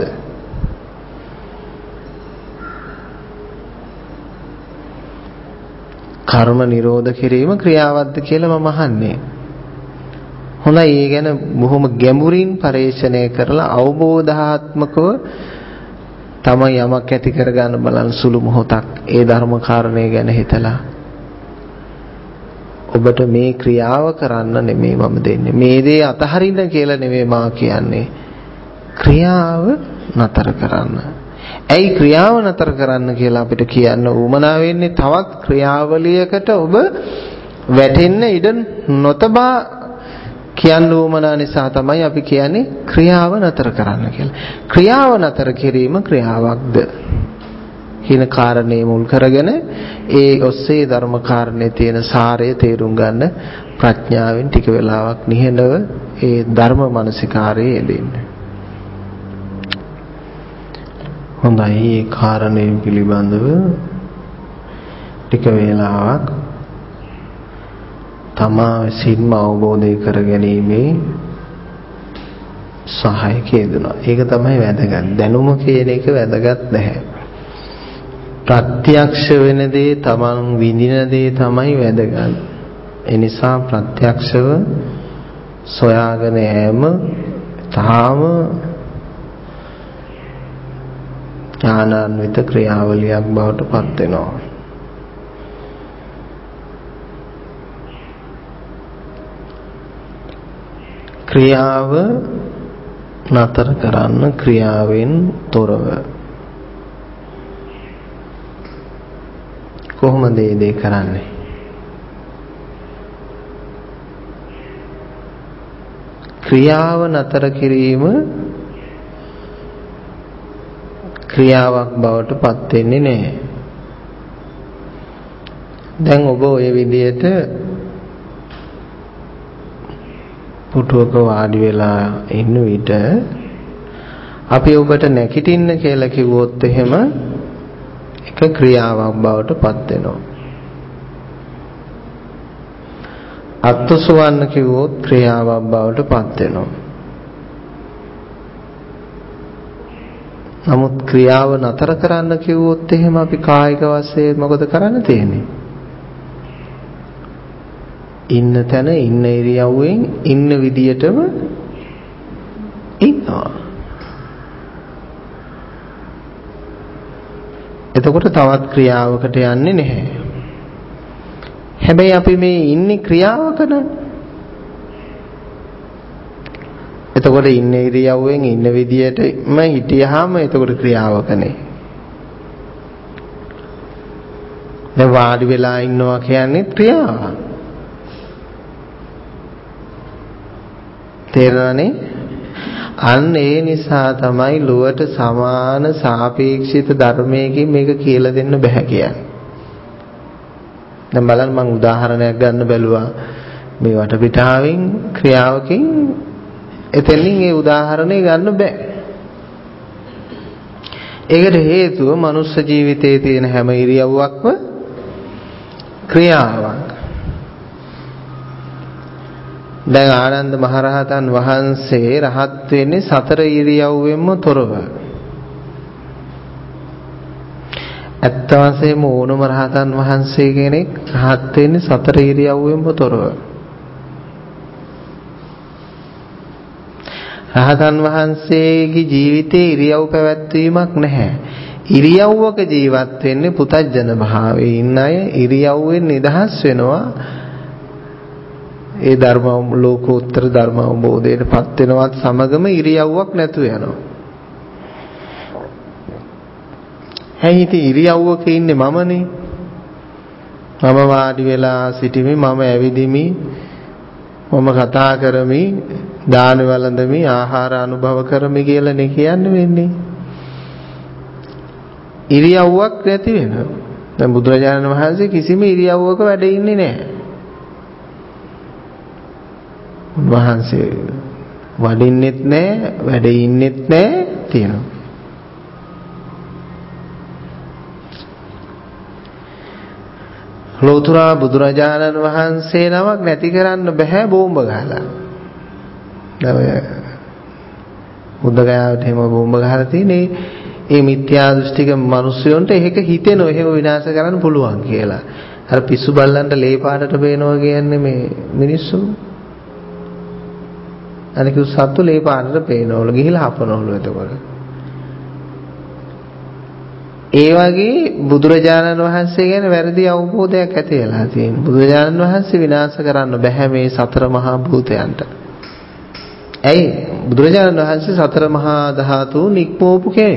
කර්ම නිරෝධ කිරීම ක්‍රියාවක්ද කියලා මම අහන්නේ. හොඳයි, ඒ ගැන බොහොම ගැඹුරින් පරිශ්‍රණය කරලා අවබෝධාත්මකව තමයි යමක් ඇති කරගන්න බලන සුළු මොහොතක් ඒ ධර්ම කාරණේ ගැන හිතලා ඔබට මේ ක්‍රියාව කරන්න නෙමෙයි මම දෙන්නේ. මේ දේ අතහරින්න කියලා නෙමෙයි මා කියන්නේ. ක්‍රියාව නතර කරන්න. ඇයි ක්‍රියාව නතර කරන්න කියලා අපිට කියන්න උවමනා වෙන්නේ? තවත් ක්‍රියාවලියකට ඔබ වැටෙන්න ඉඩ නොතබා කියන්න උවමනා නිසා තමයි අපි කියන්නේ ක්‍රියාව නතර කරන්න කියලා. ක්‍රියාව නතර කිරීම ක්‍රියාවක්ද කියන කාරණේ මුල් කරගෙන ඒ ඔස්සේ ධර්ම කාරණේ තියෙන සාරය තේරුම් ගන්න ප්‍රඥාවෙන් ටික වෙලාවක් නිහඬව ඒ ධර්ම මානසිකාරයේ යෙදෙන්න. හොඳයි, ඒ කාරණේ පිළිබඳව ටික වේලාවක් තමා විසින්ම අවබෝධය කර ගැනීමේ සහායක යෙදුණා. ඒක තමයි වැදගත්. දැනුම කියන එක වැදගත් නැහැ. ප්‍රත්‍යක්ෂ වෙන දේ, තමන් විඳින දේ තමයි වැදගත්. ඒ නිසා ප්‍රත්‍යක්ෂව සොයාගෙන යෑම තාම ඥානාන්විත ක්‍රියාවලියක් බවට පත් වෙනවා. ක්‍රියාව නතර කරන්න ක්‍රියාවෙන් තොරව කොහොමද ඒ දේ කරන්නේ? ක්‍රියාව නතර කිරීම ක්‍රියාවක් බවට පත් වෙන්නේ නැහැ. දැන් ඔබ ඔය විදියට පුටුවක වාඩි වෙලා ඉන්න විට අපි ඔබට නැගිටින්න කියලා කිව්වොත් එහෙම එක ක්‍රියාවක් බවට පත් වෙනවා. අත්සොවන්න කිව්වොත් ක්‍රියාවක් බවට පත් වෙනවා. නමුත් ක්‍රියාව නතර කරන්න කිව්වොත් එහෙම අපි කායික වශයෙන් මොකද කරන්න තියෙන්නේ? ඉන්න තැන ඉන්න ඉරියව්වෙන් ඉන්න විදියටම ඉන්නවා. එතකොට තවත් ක්‍රියාවකට යන්නේ නැහැ. හැබැයි අපි මේ ඉන්නේ ක්‍රියාවකනේ. එතකොට ඉන්න ඉරියව්වෙන් ඉන්න විදියටම හිටියාම එතකොට ක්‍රියාවකනේ. දැන් වාඩි වෙලා ඉන්නවා කියන්නේ ක්‍රියාවක්. තේරෙනනේ? අන්න ඒ නිසා තමයි ලුවට සමාන සාපේක්ෂිත ධර්මයකින් මේක කියලා දෙන්න බෑ කියන්නේ. දැන් බලන්න මම උදාහරණයක් ගන්න බැලුවා මේ වටපිටාවෙන් ක්‍රියාවකින් එතනින් ඒ උදාහරණය ගන්න බෑ. ඒකට හේතුව මනුස්ස ජීවිතයේ තියෙන හැම ඉරියව්වක්ම ක්‍රියාවක්. දැන් ආනන්ද මහරහතන් වහන්සේ රහත් වෙන්නේ සතර ඉරියව්වෙන්ම තොරව. ඇත්ත වශයෙන්ම ඕනම රහතන් වහන්සේ කෙනෙක් රහත් වෙන්නේ සතර ඉරියව්වෙන්ම තොරව. රහතන් වහන්සේගේ ජීවිතේ ඉරියව් පැවැත්වීමක් නැහැ. ඉරියව්වක ජීවත් වෙන්නේ පුතජන භාවයේ ඉන්න අය ඉරියව්වෙන් නිදහස් වෙනවා. ඒ ධර්ම ලෝකෝත්තර ධර්ම අවබෝධයට පත් වෙනවත් සමගම ඉරියව්වක් නැතුව යනවා. හැයි ඉතින් ඉරියව්වක ඉන්නේ මමනේ. මම වාඩි වෙලා සිටිමි, මම ඇවිදිමි, මම කතා කරමි, දාන වළඳමි, ආහාර අනුභව කරමි කියලානේ කියන්න වෙන්නේ. ඉරියව්වක් නැති වෙනවා. දැන් බුදුරජාණන් වහන්සේ කිසිම ඉරියව්වක වැඩ ඉන්නේ නැහැ. උන්වහන්සේ වඩින්නෙත් නැහැ, වැඩ ඉන්නෙත් නැහැ තියෙනවා. ලෝතුරා බුදුරජාණන් වහන්සේ නමක් නැති කරන්න බෑ බෝම්බ ගහලා. දැන් බුද්ධගයාවට එහෙම බෝම්බ ගහලා තියෙන්නේ ඒ මිත්‍යා දෘෂ්ටික මිනිස්සුන්ට ඒක හිතෙනවා එහෙම විනාශ කරන්න පුළුවන් කියලා. අර පිස්සු බල්ලන්ට ලේ පාටට පේනවා කියන්නේ මේ මිනිස්සු. අනික සත්තු ලේ පාටට පේනවලු ගිහිලා හපනවලු එතකොට. ඒ වගේ බුදුරජාණන් වහන්සේ ගැන වැරදි අවබෝධයක් ඇති වෙලා තියෙනවා. බුදුරජාණන් වහන්සේ විනාශ කරන්න බෑ මේ සතර මහා භූතයන්ට. ඇයි? බුදුරජාණන් වහන්සේ සතර මහා ධාතුන් ඉක්මවපු කෙනෙක්.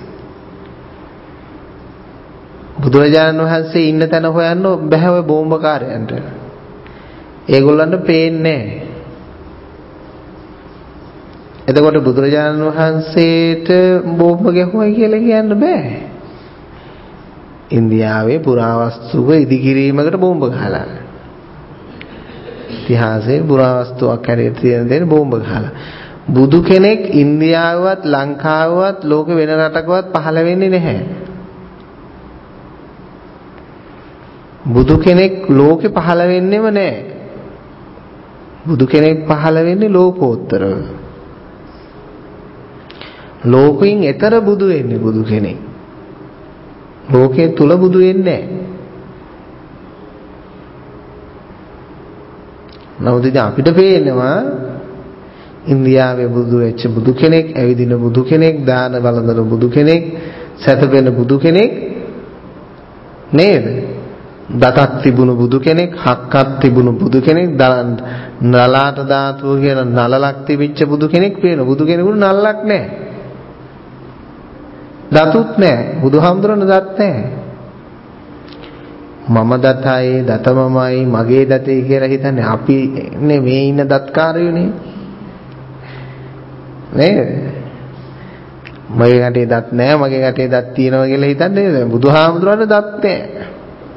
බුදුරජාණන් වහන්සේ ඉන්න තැන හොයන්න බෑ ඔය බෝම්බකාරයන්ට. ඒගොල්ලන්ට පේන්නේ නැහැ. එතකොට බුදුරජාණන් වහන්සේට බෝම්බ ගැහුවයි කියලා කියන්න බෑ. ඉන්දියාවේ පුරාවස්තුක ඉදිකිරීමකට බෝම්බ ගහලා. ඉතිහාසයේ පුරාවස්තුවක් හැටියට තියෙන දේ බෝම්බ ගහලා. බුදු කෙනෙක් ඉන්දියාවවත් ලංකාවවත් ලෝක වෙන රටකවත් පහළ වෙන්නේ නැහැ. බුදු කෙනෙක් ලෝකෙ පහළ වෙන්නෙම නැහැ. බුදු කෙනෙක් පහළ වෙන්නේ ලෝකෝත්තරව. ලෝකයෙන් එතර බුදු වෙන්නේ බුදු කෙනෙක්. ලෝකයේ තුල බුදු වෙන්නේ නැහැ. නමුත් ඉතින් අපිට පේනවා ඉන්දියාවේ බුදු වෙච්ච බුදු කෙනෙක්, ඇවිදින බුදු කෙනෙක්, දාන වළඳන බුදු කෙනෙක්, සැතපෙන බුදු කෙනෙක් නේද? දතක් තිබුණු බුදු කෙනෙක්, හක්කක් තිබුණු බුදු කෙනෙක්, නලාට ධාතුව කියන නලලක් තිබිච්ච බුදු කෙනෙක් පේන. බුදු කෙනෙකුට නලලක් නැහැ. දතුත් නැහැ. බුදුහාමුදුරන දත් නැහැ. මම දතයි, දත මමයි, මගේ දතේ කියලා හිතන්නේ අපි නේ මේ ඉන්න දත්කාරයෝනේ. නේද? මගේ ගැටේ දත් නැහැ, මගේ ගැටේ දත් තියෙනවා කියලා හිතන්නේ බුදුහාමුදුරන්ට දත් නැහැ.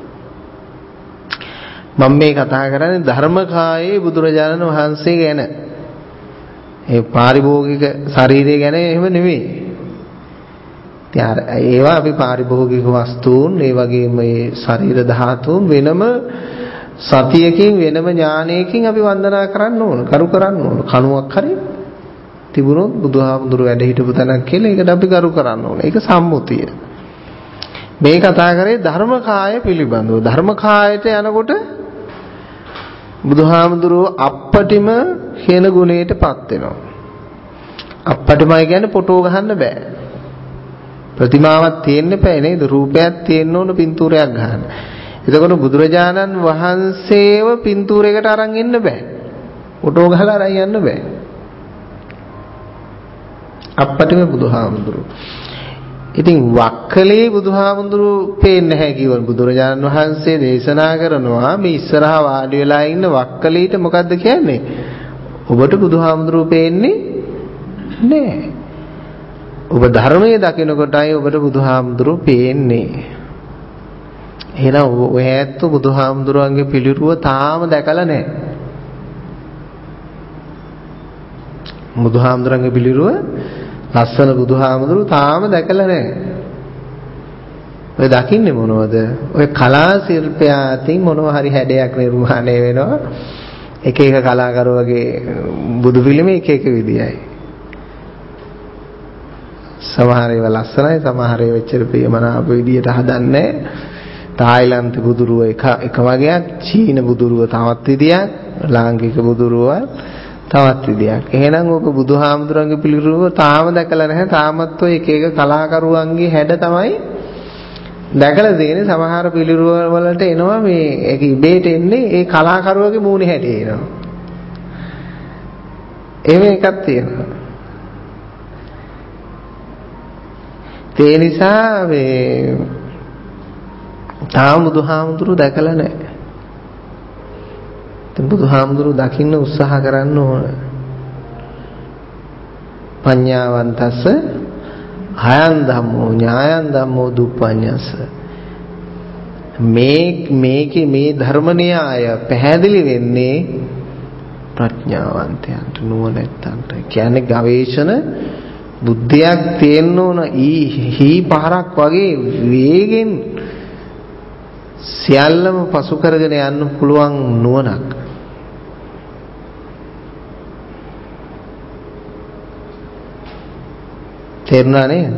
මම මේ කතා කරන්නේ ධර්මකායේ බුදුරජාණන් වහන්සේ ගැන. ඒ පාරිභෝගික ශරීරය ගැන එහෙම නෙවෙයි. ඒවා අපි පාරිභෝගික වස්තුන්, ඒ වගේම මේ ශරීර ධාතුන් වෙනම සතියකින් වෙනම ඥානයකින් අපි වන්දනා කරන්න ඕන, කරු කරන්න ඕන. කණුවක් හරි තිබුණොත් බුදුහාමුදුරු වැඩ හිටපු තැනක් කියලා ඒකට අපි කරු කරන්න ඕන. ඒක සම්මුතිය. මේ කතා කරේ ධර්මකාය පිළිබඳව. ධර්මකායට යනකොට බුදුහාමුදුරුවෝ අප්පටිම කියන ගුණයටපත් වෙනවා. අප්පටිමයි කියන්නේ ෆොටෝ ගහන්න බෑ. ප්‍රතිමාවක් තියෙන්න බෑ නේද? රූපයක් තියෙන්න ඕන, පින්තූරයක් ගන්න. එතකොට බුදුරජාණන් වහන්සේව පින්තූරයකට අරන් ඉන්න බෑ. ෆොටෝ ගහලා අරන් යන්න බෑ. අප්පටිම බුදුහාමුදුරුවෝ. ඉතින් වක්කලේ බුදුහාමුදුරු පේන්නේ නැහැ කිව්වොත් බුදුරජාණන් වහන්සේ දේශනා කරනවා මේ ඉස්සරහා වාඩි වෙලා ඉන්න වක්කලීට මොකද්ද කියන්නේ? ඔබට බුදුහාමුදුරු පේන්නේ නැහැ. ඔබ ධර්මයේ දකිනකොටයි ඔබට බුදුහාමුදුරු පේන්නේ. එහෙනම් ඔය ඇත්ත බුදුහාමුදුරුවන්ගේ පිළිරුව තාම දැකලා නැහැ. බුදුහාමුදුරන්ගේ පිළිරුව ලස්සන බුදුහාමුදුරු තාම දැකලා නැහැ. ඔය දකින්නේ මොනවද? ඔය කලා ශිල්පයා අතින් මොනවා හරි හැඩයක් නිර්මාණය වෙනවා. එක එක කලාකරුවගේ බුදු පිළිම එක එක විදියයි. සමහර ඒවා ලස්සනයි, සමහර ඒවා එච්චර ප්‍රියමනාප විදියට හදන්නේ. තායිලන්ත බුදුරුව එක වගේක්, චීන බුදුරුව තවත් විදියක්, ලාංකික බුදුරුව තවත් විදියක්. එහෙනම් ඔක බුදුහාමුදුරන්ගේ පිළිරුව තාම දැකලා නැහැ. තාමත් ඔය එක එක කලාකරුවන්ගේ හැඩ තමයි දැකලා තියෙන්නේ. සමහර පිළිරුව වලට එනවා මේ ඒක ඉබේට එන්නේ ඒ කලාකරුවගේ මූණේ හැටි එනවා. එහෙම එකක් තියෙනවා. ඒ නිසා මේ තාම බුදුහාමුදුරු දැකලා නැහැ. බුදුහාමුදුරු දකින්න උත්සාහ කරන්න ඕන. පඤ්ඤාවන්තස්ස හයන් ධම්මෝ ඥායන් ධම්මෝ දුප්පඤ්ඤස්ස. මේකේ මේ ධර්ම න්‍යාය පැහැදිලි වෙන්නේ ප්‍රඥාවන්තයන්ට, නුවණැත්තන්ට. කියන්නේ ගවේෂණ බුද්ධියක් තියෙන්න ඕන. හී පහරක් වගේ වේගෙන් සියල්ලම පසු කරගෙන යන්න පුළුවන් නුවණක්. තේරුණා නේද?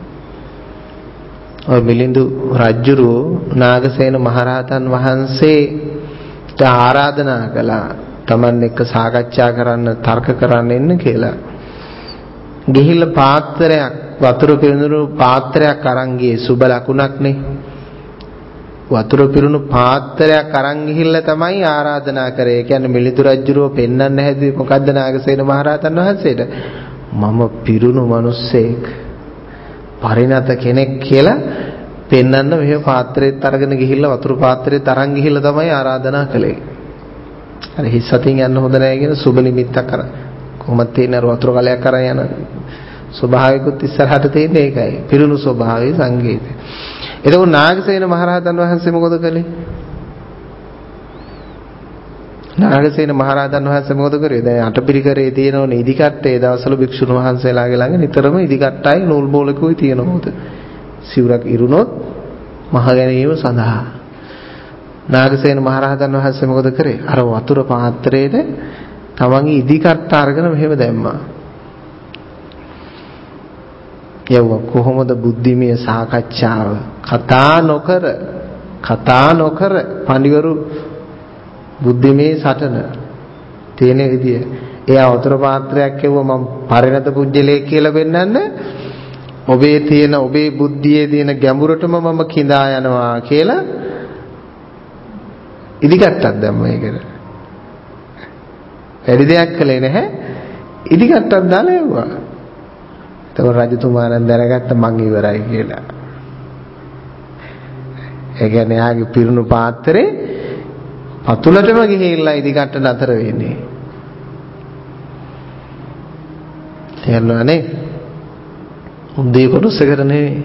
ඔය මිලිඳු රජුරු නාගසේන මහරහතන් වහන්සේට ආරාධනා කළා තමන් එක්ක සාකච්ඡා කරන්න තර්ක කරන්න එන්න කියලා. ගිහිල්ලා පාත්‍රයක් වතුර පිරුණු පාත්‍රයක් අරන් ගියේ සුබ ලකුණක් නේ. වතුර පිරුණු පාත්‍රයක් අරන් ගිහිල්ලා තමයි ආරාධනා කරේ. ඒ කියන්නේ මිලිඳු රජුරුව පෙන්වන්න හැදුවේ මොකද්ද නාගසේන මහරහතන් වහන්සේට? මම පිරුණු මිනිස්සෙක් පරිණත කෙනෙක් කියලා පෙන්වන්න මෙහෙ පාත්‍රෙත් අරගෙන ගිහිල්ලා වතුර පාත්‍රෙත් අරන් ගිහිල්ලා තමයි ආරාධනා කළේ. අර හිස් අතින් යන්න හොඳ නැහැ කියන සුබ නිමිත්තක් අර කොහොමද තියෙන අර වතුර කලයක් අරන් යන ස්වභාවිකුත් ඉස්සරහට තියෙන ඒකයි. පිරුණු ස්වභාවයේ සංගීතය. එතකොට නාගසේන මහරහතන් වහන්සේ මොකද කළේ? නාගසේන මහරහතන් වහන්සේ මොකද කරේ? දැන් අටපිරිකරේ තියෙනවනේ ඉදිකට්ට ඒ දවස්වල භික්ෂුන් වහන්සේලාගේ ළඟ නිතරම ඉදිකට්ටයි නූල් බෝලකුයි තියෙනවද? සිවුරක් ඉරුණොත් මහ ගැනීම සඳහා. නාගසේන මහරහතන් වහන්සේ මොකද කරේ? අර වතුර පාත්‍රයේ තමන්ගේ ඉදිකට්ට අරගෙන මෙහෙම දැම්මා. යව කොහොමද බුද්ධිමය සාකච්ඡාව? කතා නොකර පඬිවරු බුද්ධිමේ සටන තියෙන විදිය. එයා වතුර පාත්‍රයක් කියුවා මම පරිණත පුජ්‍යලේ කියලා පෙන්නන්න. ඔබේ තියෙන ඔබේ බුද්ධියේ තියෙන ගැඹුරටම මම කිඳා යනවා කියලා ඉදිකට්ටක් දැම්ම ඒකට. වැඩි දෙයක් කළේ නැහැ. ඉදිකට්ටක් දාලා යවුවා. එතකොට රජතුමා නම් දැනගත්ත මං ඉවරයි කියලා. ඒ කියන්නේ ආගේ පිරුණු පාත්‍රේ පතුලටම ගිහිල්ලා ඉදිකට නතර වෙන්නේ. තේරුණානේ? උන්දී කොටසකට නෙවෙයි.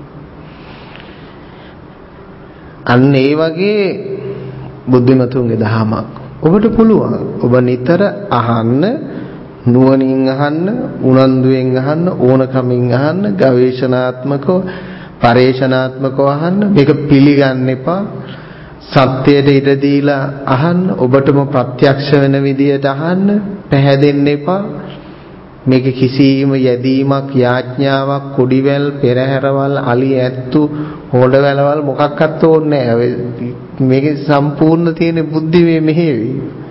අන්න ඒ වගේ බුද්ධිමතුන්ගේ දහමක්. ඔබට පුළුවන්. ඔබ නිතර අහන්න, නුවණින් අහන්න, උනන්දුවෙන් අහන්න, ඕනකමින් අහන්න, ගවේෂණාත්මකව, පරේක්ෂණාත්මකව අහන්න. මේක පිළිගන්න එපා. සත්‍යයට ඉඩ දීලා අහන්න, ඔබටම ප්‍රත්‍යක්ෂ වෙන විදියට අහන්න, පැහැදෙන්න එපා. මේක කිසිම යැදීමක්, යාඥාවක්, කුඩිවැල්, පෙරහැරවල්, අලි ඇත්තු, හොඬවැලවල් මොකක්වත් ඕනේ නැහැ. මේකේ සම්පූර්ණ තියෙන බුද්ධිමය මෙහෙවි.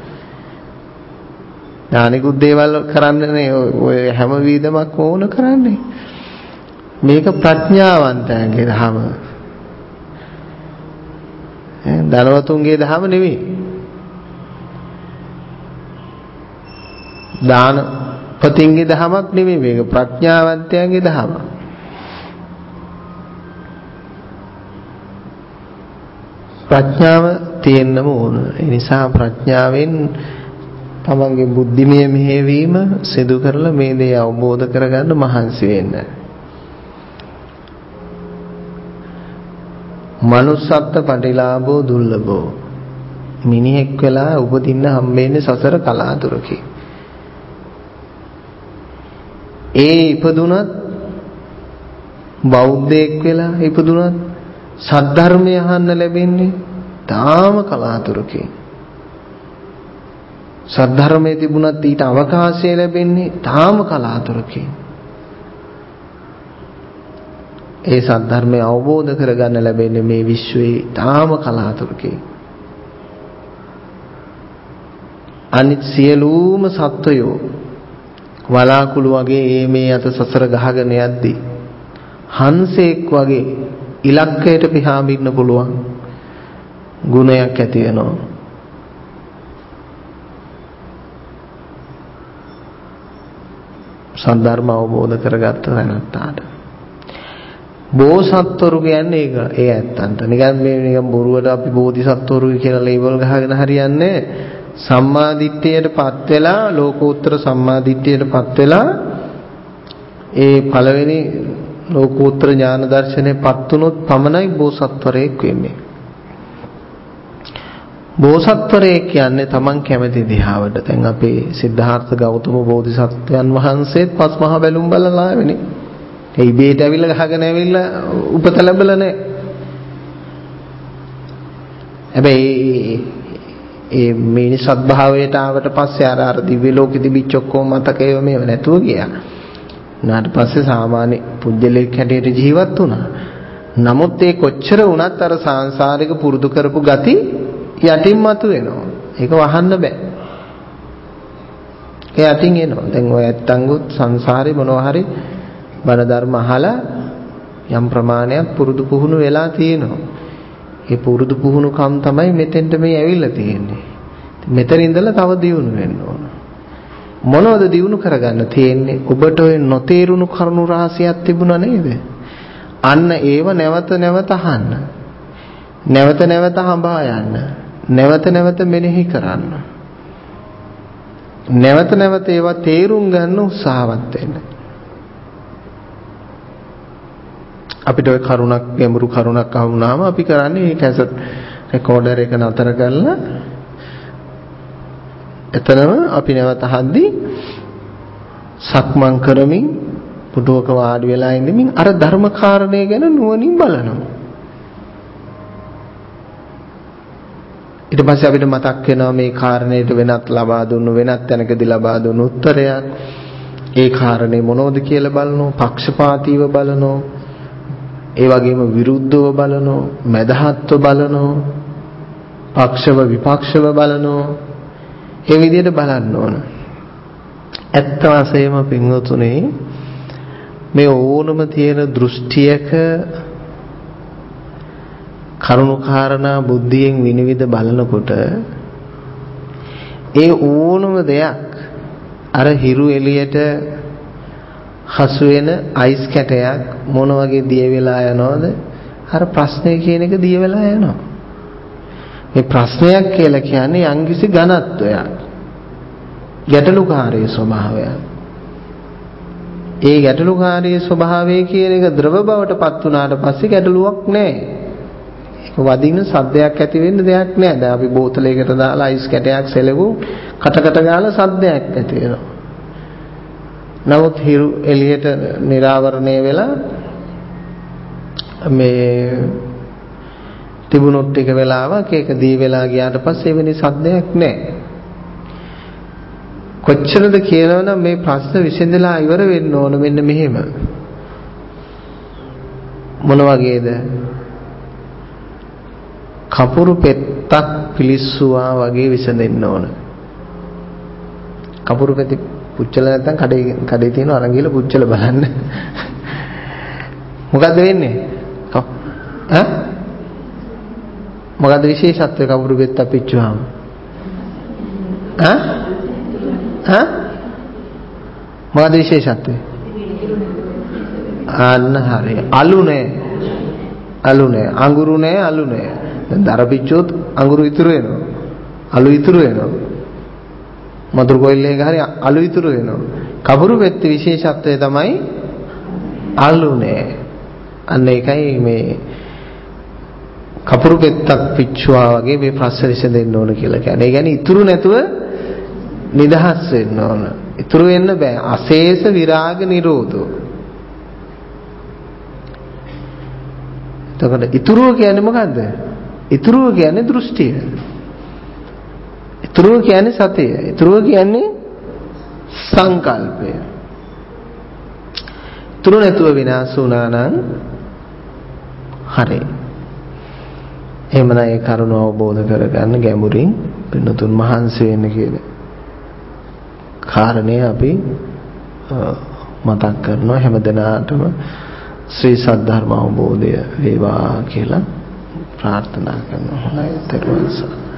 ඥානිකුත් දේවල් කරන්නේ ඔය හැම විදමක් ඕන කරන්නේ. මේක ප්‍රඥාවන්තයන්ගේ ධර්ම. ධනවතුන්ගේ දහම නෙවෙයි. දානපතින්ගේ දහමක් නෙවෙයි මේක ප්‍රඥාවන්තයන්ගේ දහම. ප්‍රඥාව තියෙන්නම ඕන. ඒ නිසා ප්‍රඥාවෙන් තමන්ගේ බුද්ධිමය මෙහෙවීම සිදු කරලා මේ දේ අවබෝධ කරගන්න මහන්සි වෙන්න. මනුස්සත්ත්ව පටිලාභෝ දුර්ලභෝ. මිනිහෙක් වෙලා උපදින්න හම්බෙන්නේ සසර කලාතුරකින්. ඒ ඉපදුනත් බෞද්ධයෙක් වෙලා ඉපදුනත් සද්ධර්මය අහන්න ලැබෙන්නේ තාම කලාතුරකින්. සද්ධර්මයේ තිබුණත් ඊට අවකාශය ලැබෙන්නේ තාම කලාතුරකින්. ඒ සද්ධර්මය අවබෝධ කරගන්න ලැබෙන්නේ මේ විශ්වයේ තාම කලාතුරකින්. අනිත් සියලුම සත්වයෝ වලාකුළු වගේ මේ අත සසර ගහගෙන යද්දී හංසෙක් වගේ ඉලක්කයට පිහාඹින්න පුළුවන් ගුණයක් ඇති වෙනවා. සද්ධර්ම අවබෝධ කරගත්ත තැනට. බෝසත්වරු කියන්නේ ඒක ඒ ඇත්තන්ට. නිකන් මේ නිකන් බොරුවට අපි බෝධිසත්වරු කියලා ලේබල් ගහගෙන හරියන්නේ. සම්මා දිට්ඨියටපත් වෙලා ලෝකෝත්තර සම්මා දිට්ඨියටපත් වෙලා ඒ පළවෙනි ලෝකෝත්තර ඥාන දර්ශනයටපත් වුණොත් පමණයි බෝසත්වරයෙක් වෙන්නේ. බෝසත්වරයෙක් කියන්නේ Taman කැමති දිහාවට. දැන් අපේ සිද්ධාර්ථ ගෞතම බෝධිසත්වයන් වහන්සේත් පස් මහ බැලුම් බලලා ආවෙනේ. ඒ ඉබේට ඇවිල්ලා ගහගෙන ඇවිල්ලා උපත ලැබලා නැහැ. හැබැයි ඒ මේ සත්භාවයට ආවට පස්සේ අර දිව්‍ය ලෝකෙ තිබිච්ච ඔක්කොම මතකයව මේව නැතුව ගියා. ඊට පස්සේ සාමාන්‍ය පුජ්‍යලෙක් හැටියට ජීවත් වුණා. නමුත් ඒ කොච්චර වුණත් අර සාංශාරික පුරුදු කරපු ගති යටින් මතුවෙනවා. ඒක වහන්න බෑ. ඒ යටින් එනවා. දැන් ඔය ඇත්තංගුත් සංසාරේ මොනවා හරි බණ ධර්ම අහලා යම් ප්‍රමාණයක් පුරුදු පුහුණු වෙලා තියෙනවා. ඒ පුරුදු පුහුණුකම් තමයි මෙතෙන්ට මේ ඇවිල්ලා තියෙන්නේ. මෙතන ඉඳලා තව දියුණු වෙන්න ඕන. මොනවද දියුණු කරගන්න තියෙන්නේ? ඔබට ඔය නොතේරුණු කරුණු රහසියක් තිබුණා නේද? අන්න ඒව නැවත නැවත අහන්න. නැවත නැවත හඹා යන්න. නැවත නැවත මෙනෙහි කරන්න. නැවත නැවත ඒවා තේරුම් ගන්න උත්සාහවත් වෙන්න. අපිට ඔය කරුණක් ගැඹුරු කරුණක් අහුණාම අපි කරන්නේ මේ කැසට් රෙකෝඩර් එක නතර කරලා එතනම අපි නැවත අහද්දී සක්මන් කරමින් පුටුවක වාඩි වෙලා ඉඳමින් අර ධර්ම කාරණේ ගැන නුවණින් බලනවා. ඊට පස්සේ අපිට මතක් වෙනවා මේ කාරණේට වෙනත් ලබා දුන්නු වෙනත් තැනකදී ලබා දුන්නු උත්තරයක්. ඒ කාරණේ මොනවද කියලා බලනවා, පක්ෂපාතීව බලනවා. ඒ වගේම විරුද්ධව බලනවා, මැදහත්ව බලනවා, පක්ෂව විපක්ෂව බලනවා. ඒ විදිහට බලන්න ඕන. ඇත්ත වශයෙන්ම පින්වතුනි මේ ඕනම තියෙන දෘෂ්ටියක කරුණු කාරණා බුද්ධියෙන් විනිවිද බලනකොට ඒ ඕනම දෙයක් අර හිරු එළියට හසු වෙන අයිස් කැටයක් මොන වගේ දිය වෙලා යනවද? අර ප්‍රශ්නය කියන එක දිය වෙලා යනවා. මේ ප්‍රශ්නයක් කියලා කියන්නේ යම්කිසි ඝනත්වයක්. ගැටලුකාරී ස්වභාවයක්. ඒ ගැටලුකාරී ස්වභාවය කියන එක ද්‍රව බවට පත් වුණාට පස්සේ ගැටලුවක් නැහැ. ඒක වදින සද්දයක් ඇති වෙන්න දෙයක් නැහැ. දැන් අපි බෝතලයකට දාලා අයිස් කැටයක් සෙලගු කටකට ගාලා සද්දයක් ඇති වෙනවා. නමුත් හිරු එළියට නිරාවරණය වෙලා මේ තිබුණොත් ටික වෙලාවක් ඒක දී වෙලා ගියාට පස්සේ එවැනි සද්දයක් නැහැ. කොච්චරද කියනවනම් මේ ප්‍රශ්න විසඳලා ඉවර වෙන්න ඕන මෙන්න මෙහෙම. මොන වගේද? කපුරු පෙත්තක් පිලිස්සුවා වගේ විසඳෙන්න ඕන. කපුරු පෙති පුච්චල නැත්තම් කඩේ තියෙන අරන් ගිහලා පුච්චල බලන්න. මොකද්ද වෙන්නේ? මොකද්ද විශේෂත්වය කපුරු පෙත්ත පිච්චුවාම? මොකද්ද විශේෂත්වය? අන්න හරිය. අලු නෑ. අඟුරු නෑ, අලු නෑ. දැන් දර පිච්චුවොත් අඟුරු ඉතුරු වෙනවා. අලු ඉතුරු වෙනවා. මధుර කොයිල්ලේ ගහරි අලු ඉතුරු වෙනවා. කපුරු පෙත්තේ විශේෂත්වය තමයි අලු නෑ. අන්න ඒකයි මේ කපුරු පෙත්තක් පිච්චුවා වගේ මේ ප්‍රශ්න විසඳෙන්න ඕන කියලා කියන්නේ. ඒ කියන්නේ ඉතුරු නැතුව නිදහස් වෙන්න ඕන. ඉතුරු වෙන්න බෑ. අශේෂ විරාග නිරෝධෝ. එතකොට ඉතුරුව කියන්නේ මොකද්ද? ඉතුරුව කියන්නේ දෘෂ්ටිය. ඉතුරුව කියන්නේ සතිය. ඉතුරුව කියන්නේ සංකල්පය. ඉතුරු නැතුව විනාශ වුණා නම් හරි. එහෙමනම් ඒ කරුණ අවබෝධ කරගන්න ගැඹුරින් පින්නතුන් මහන්සි වෙන්න කියලා කාරණේ අපි මතක් කරනවා. හැමදෙනාටම ශ්‍රී සද්ධර්ම අවබෝධය වේවා කියලා ප්‍රාර්ථනා කරනවා. හොඳයි.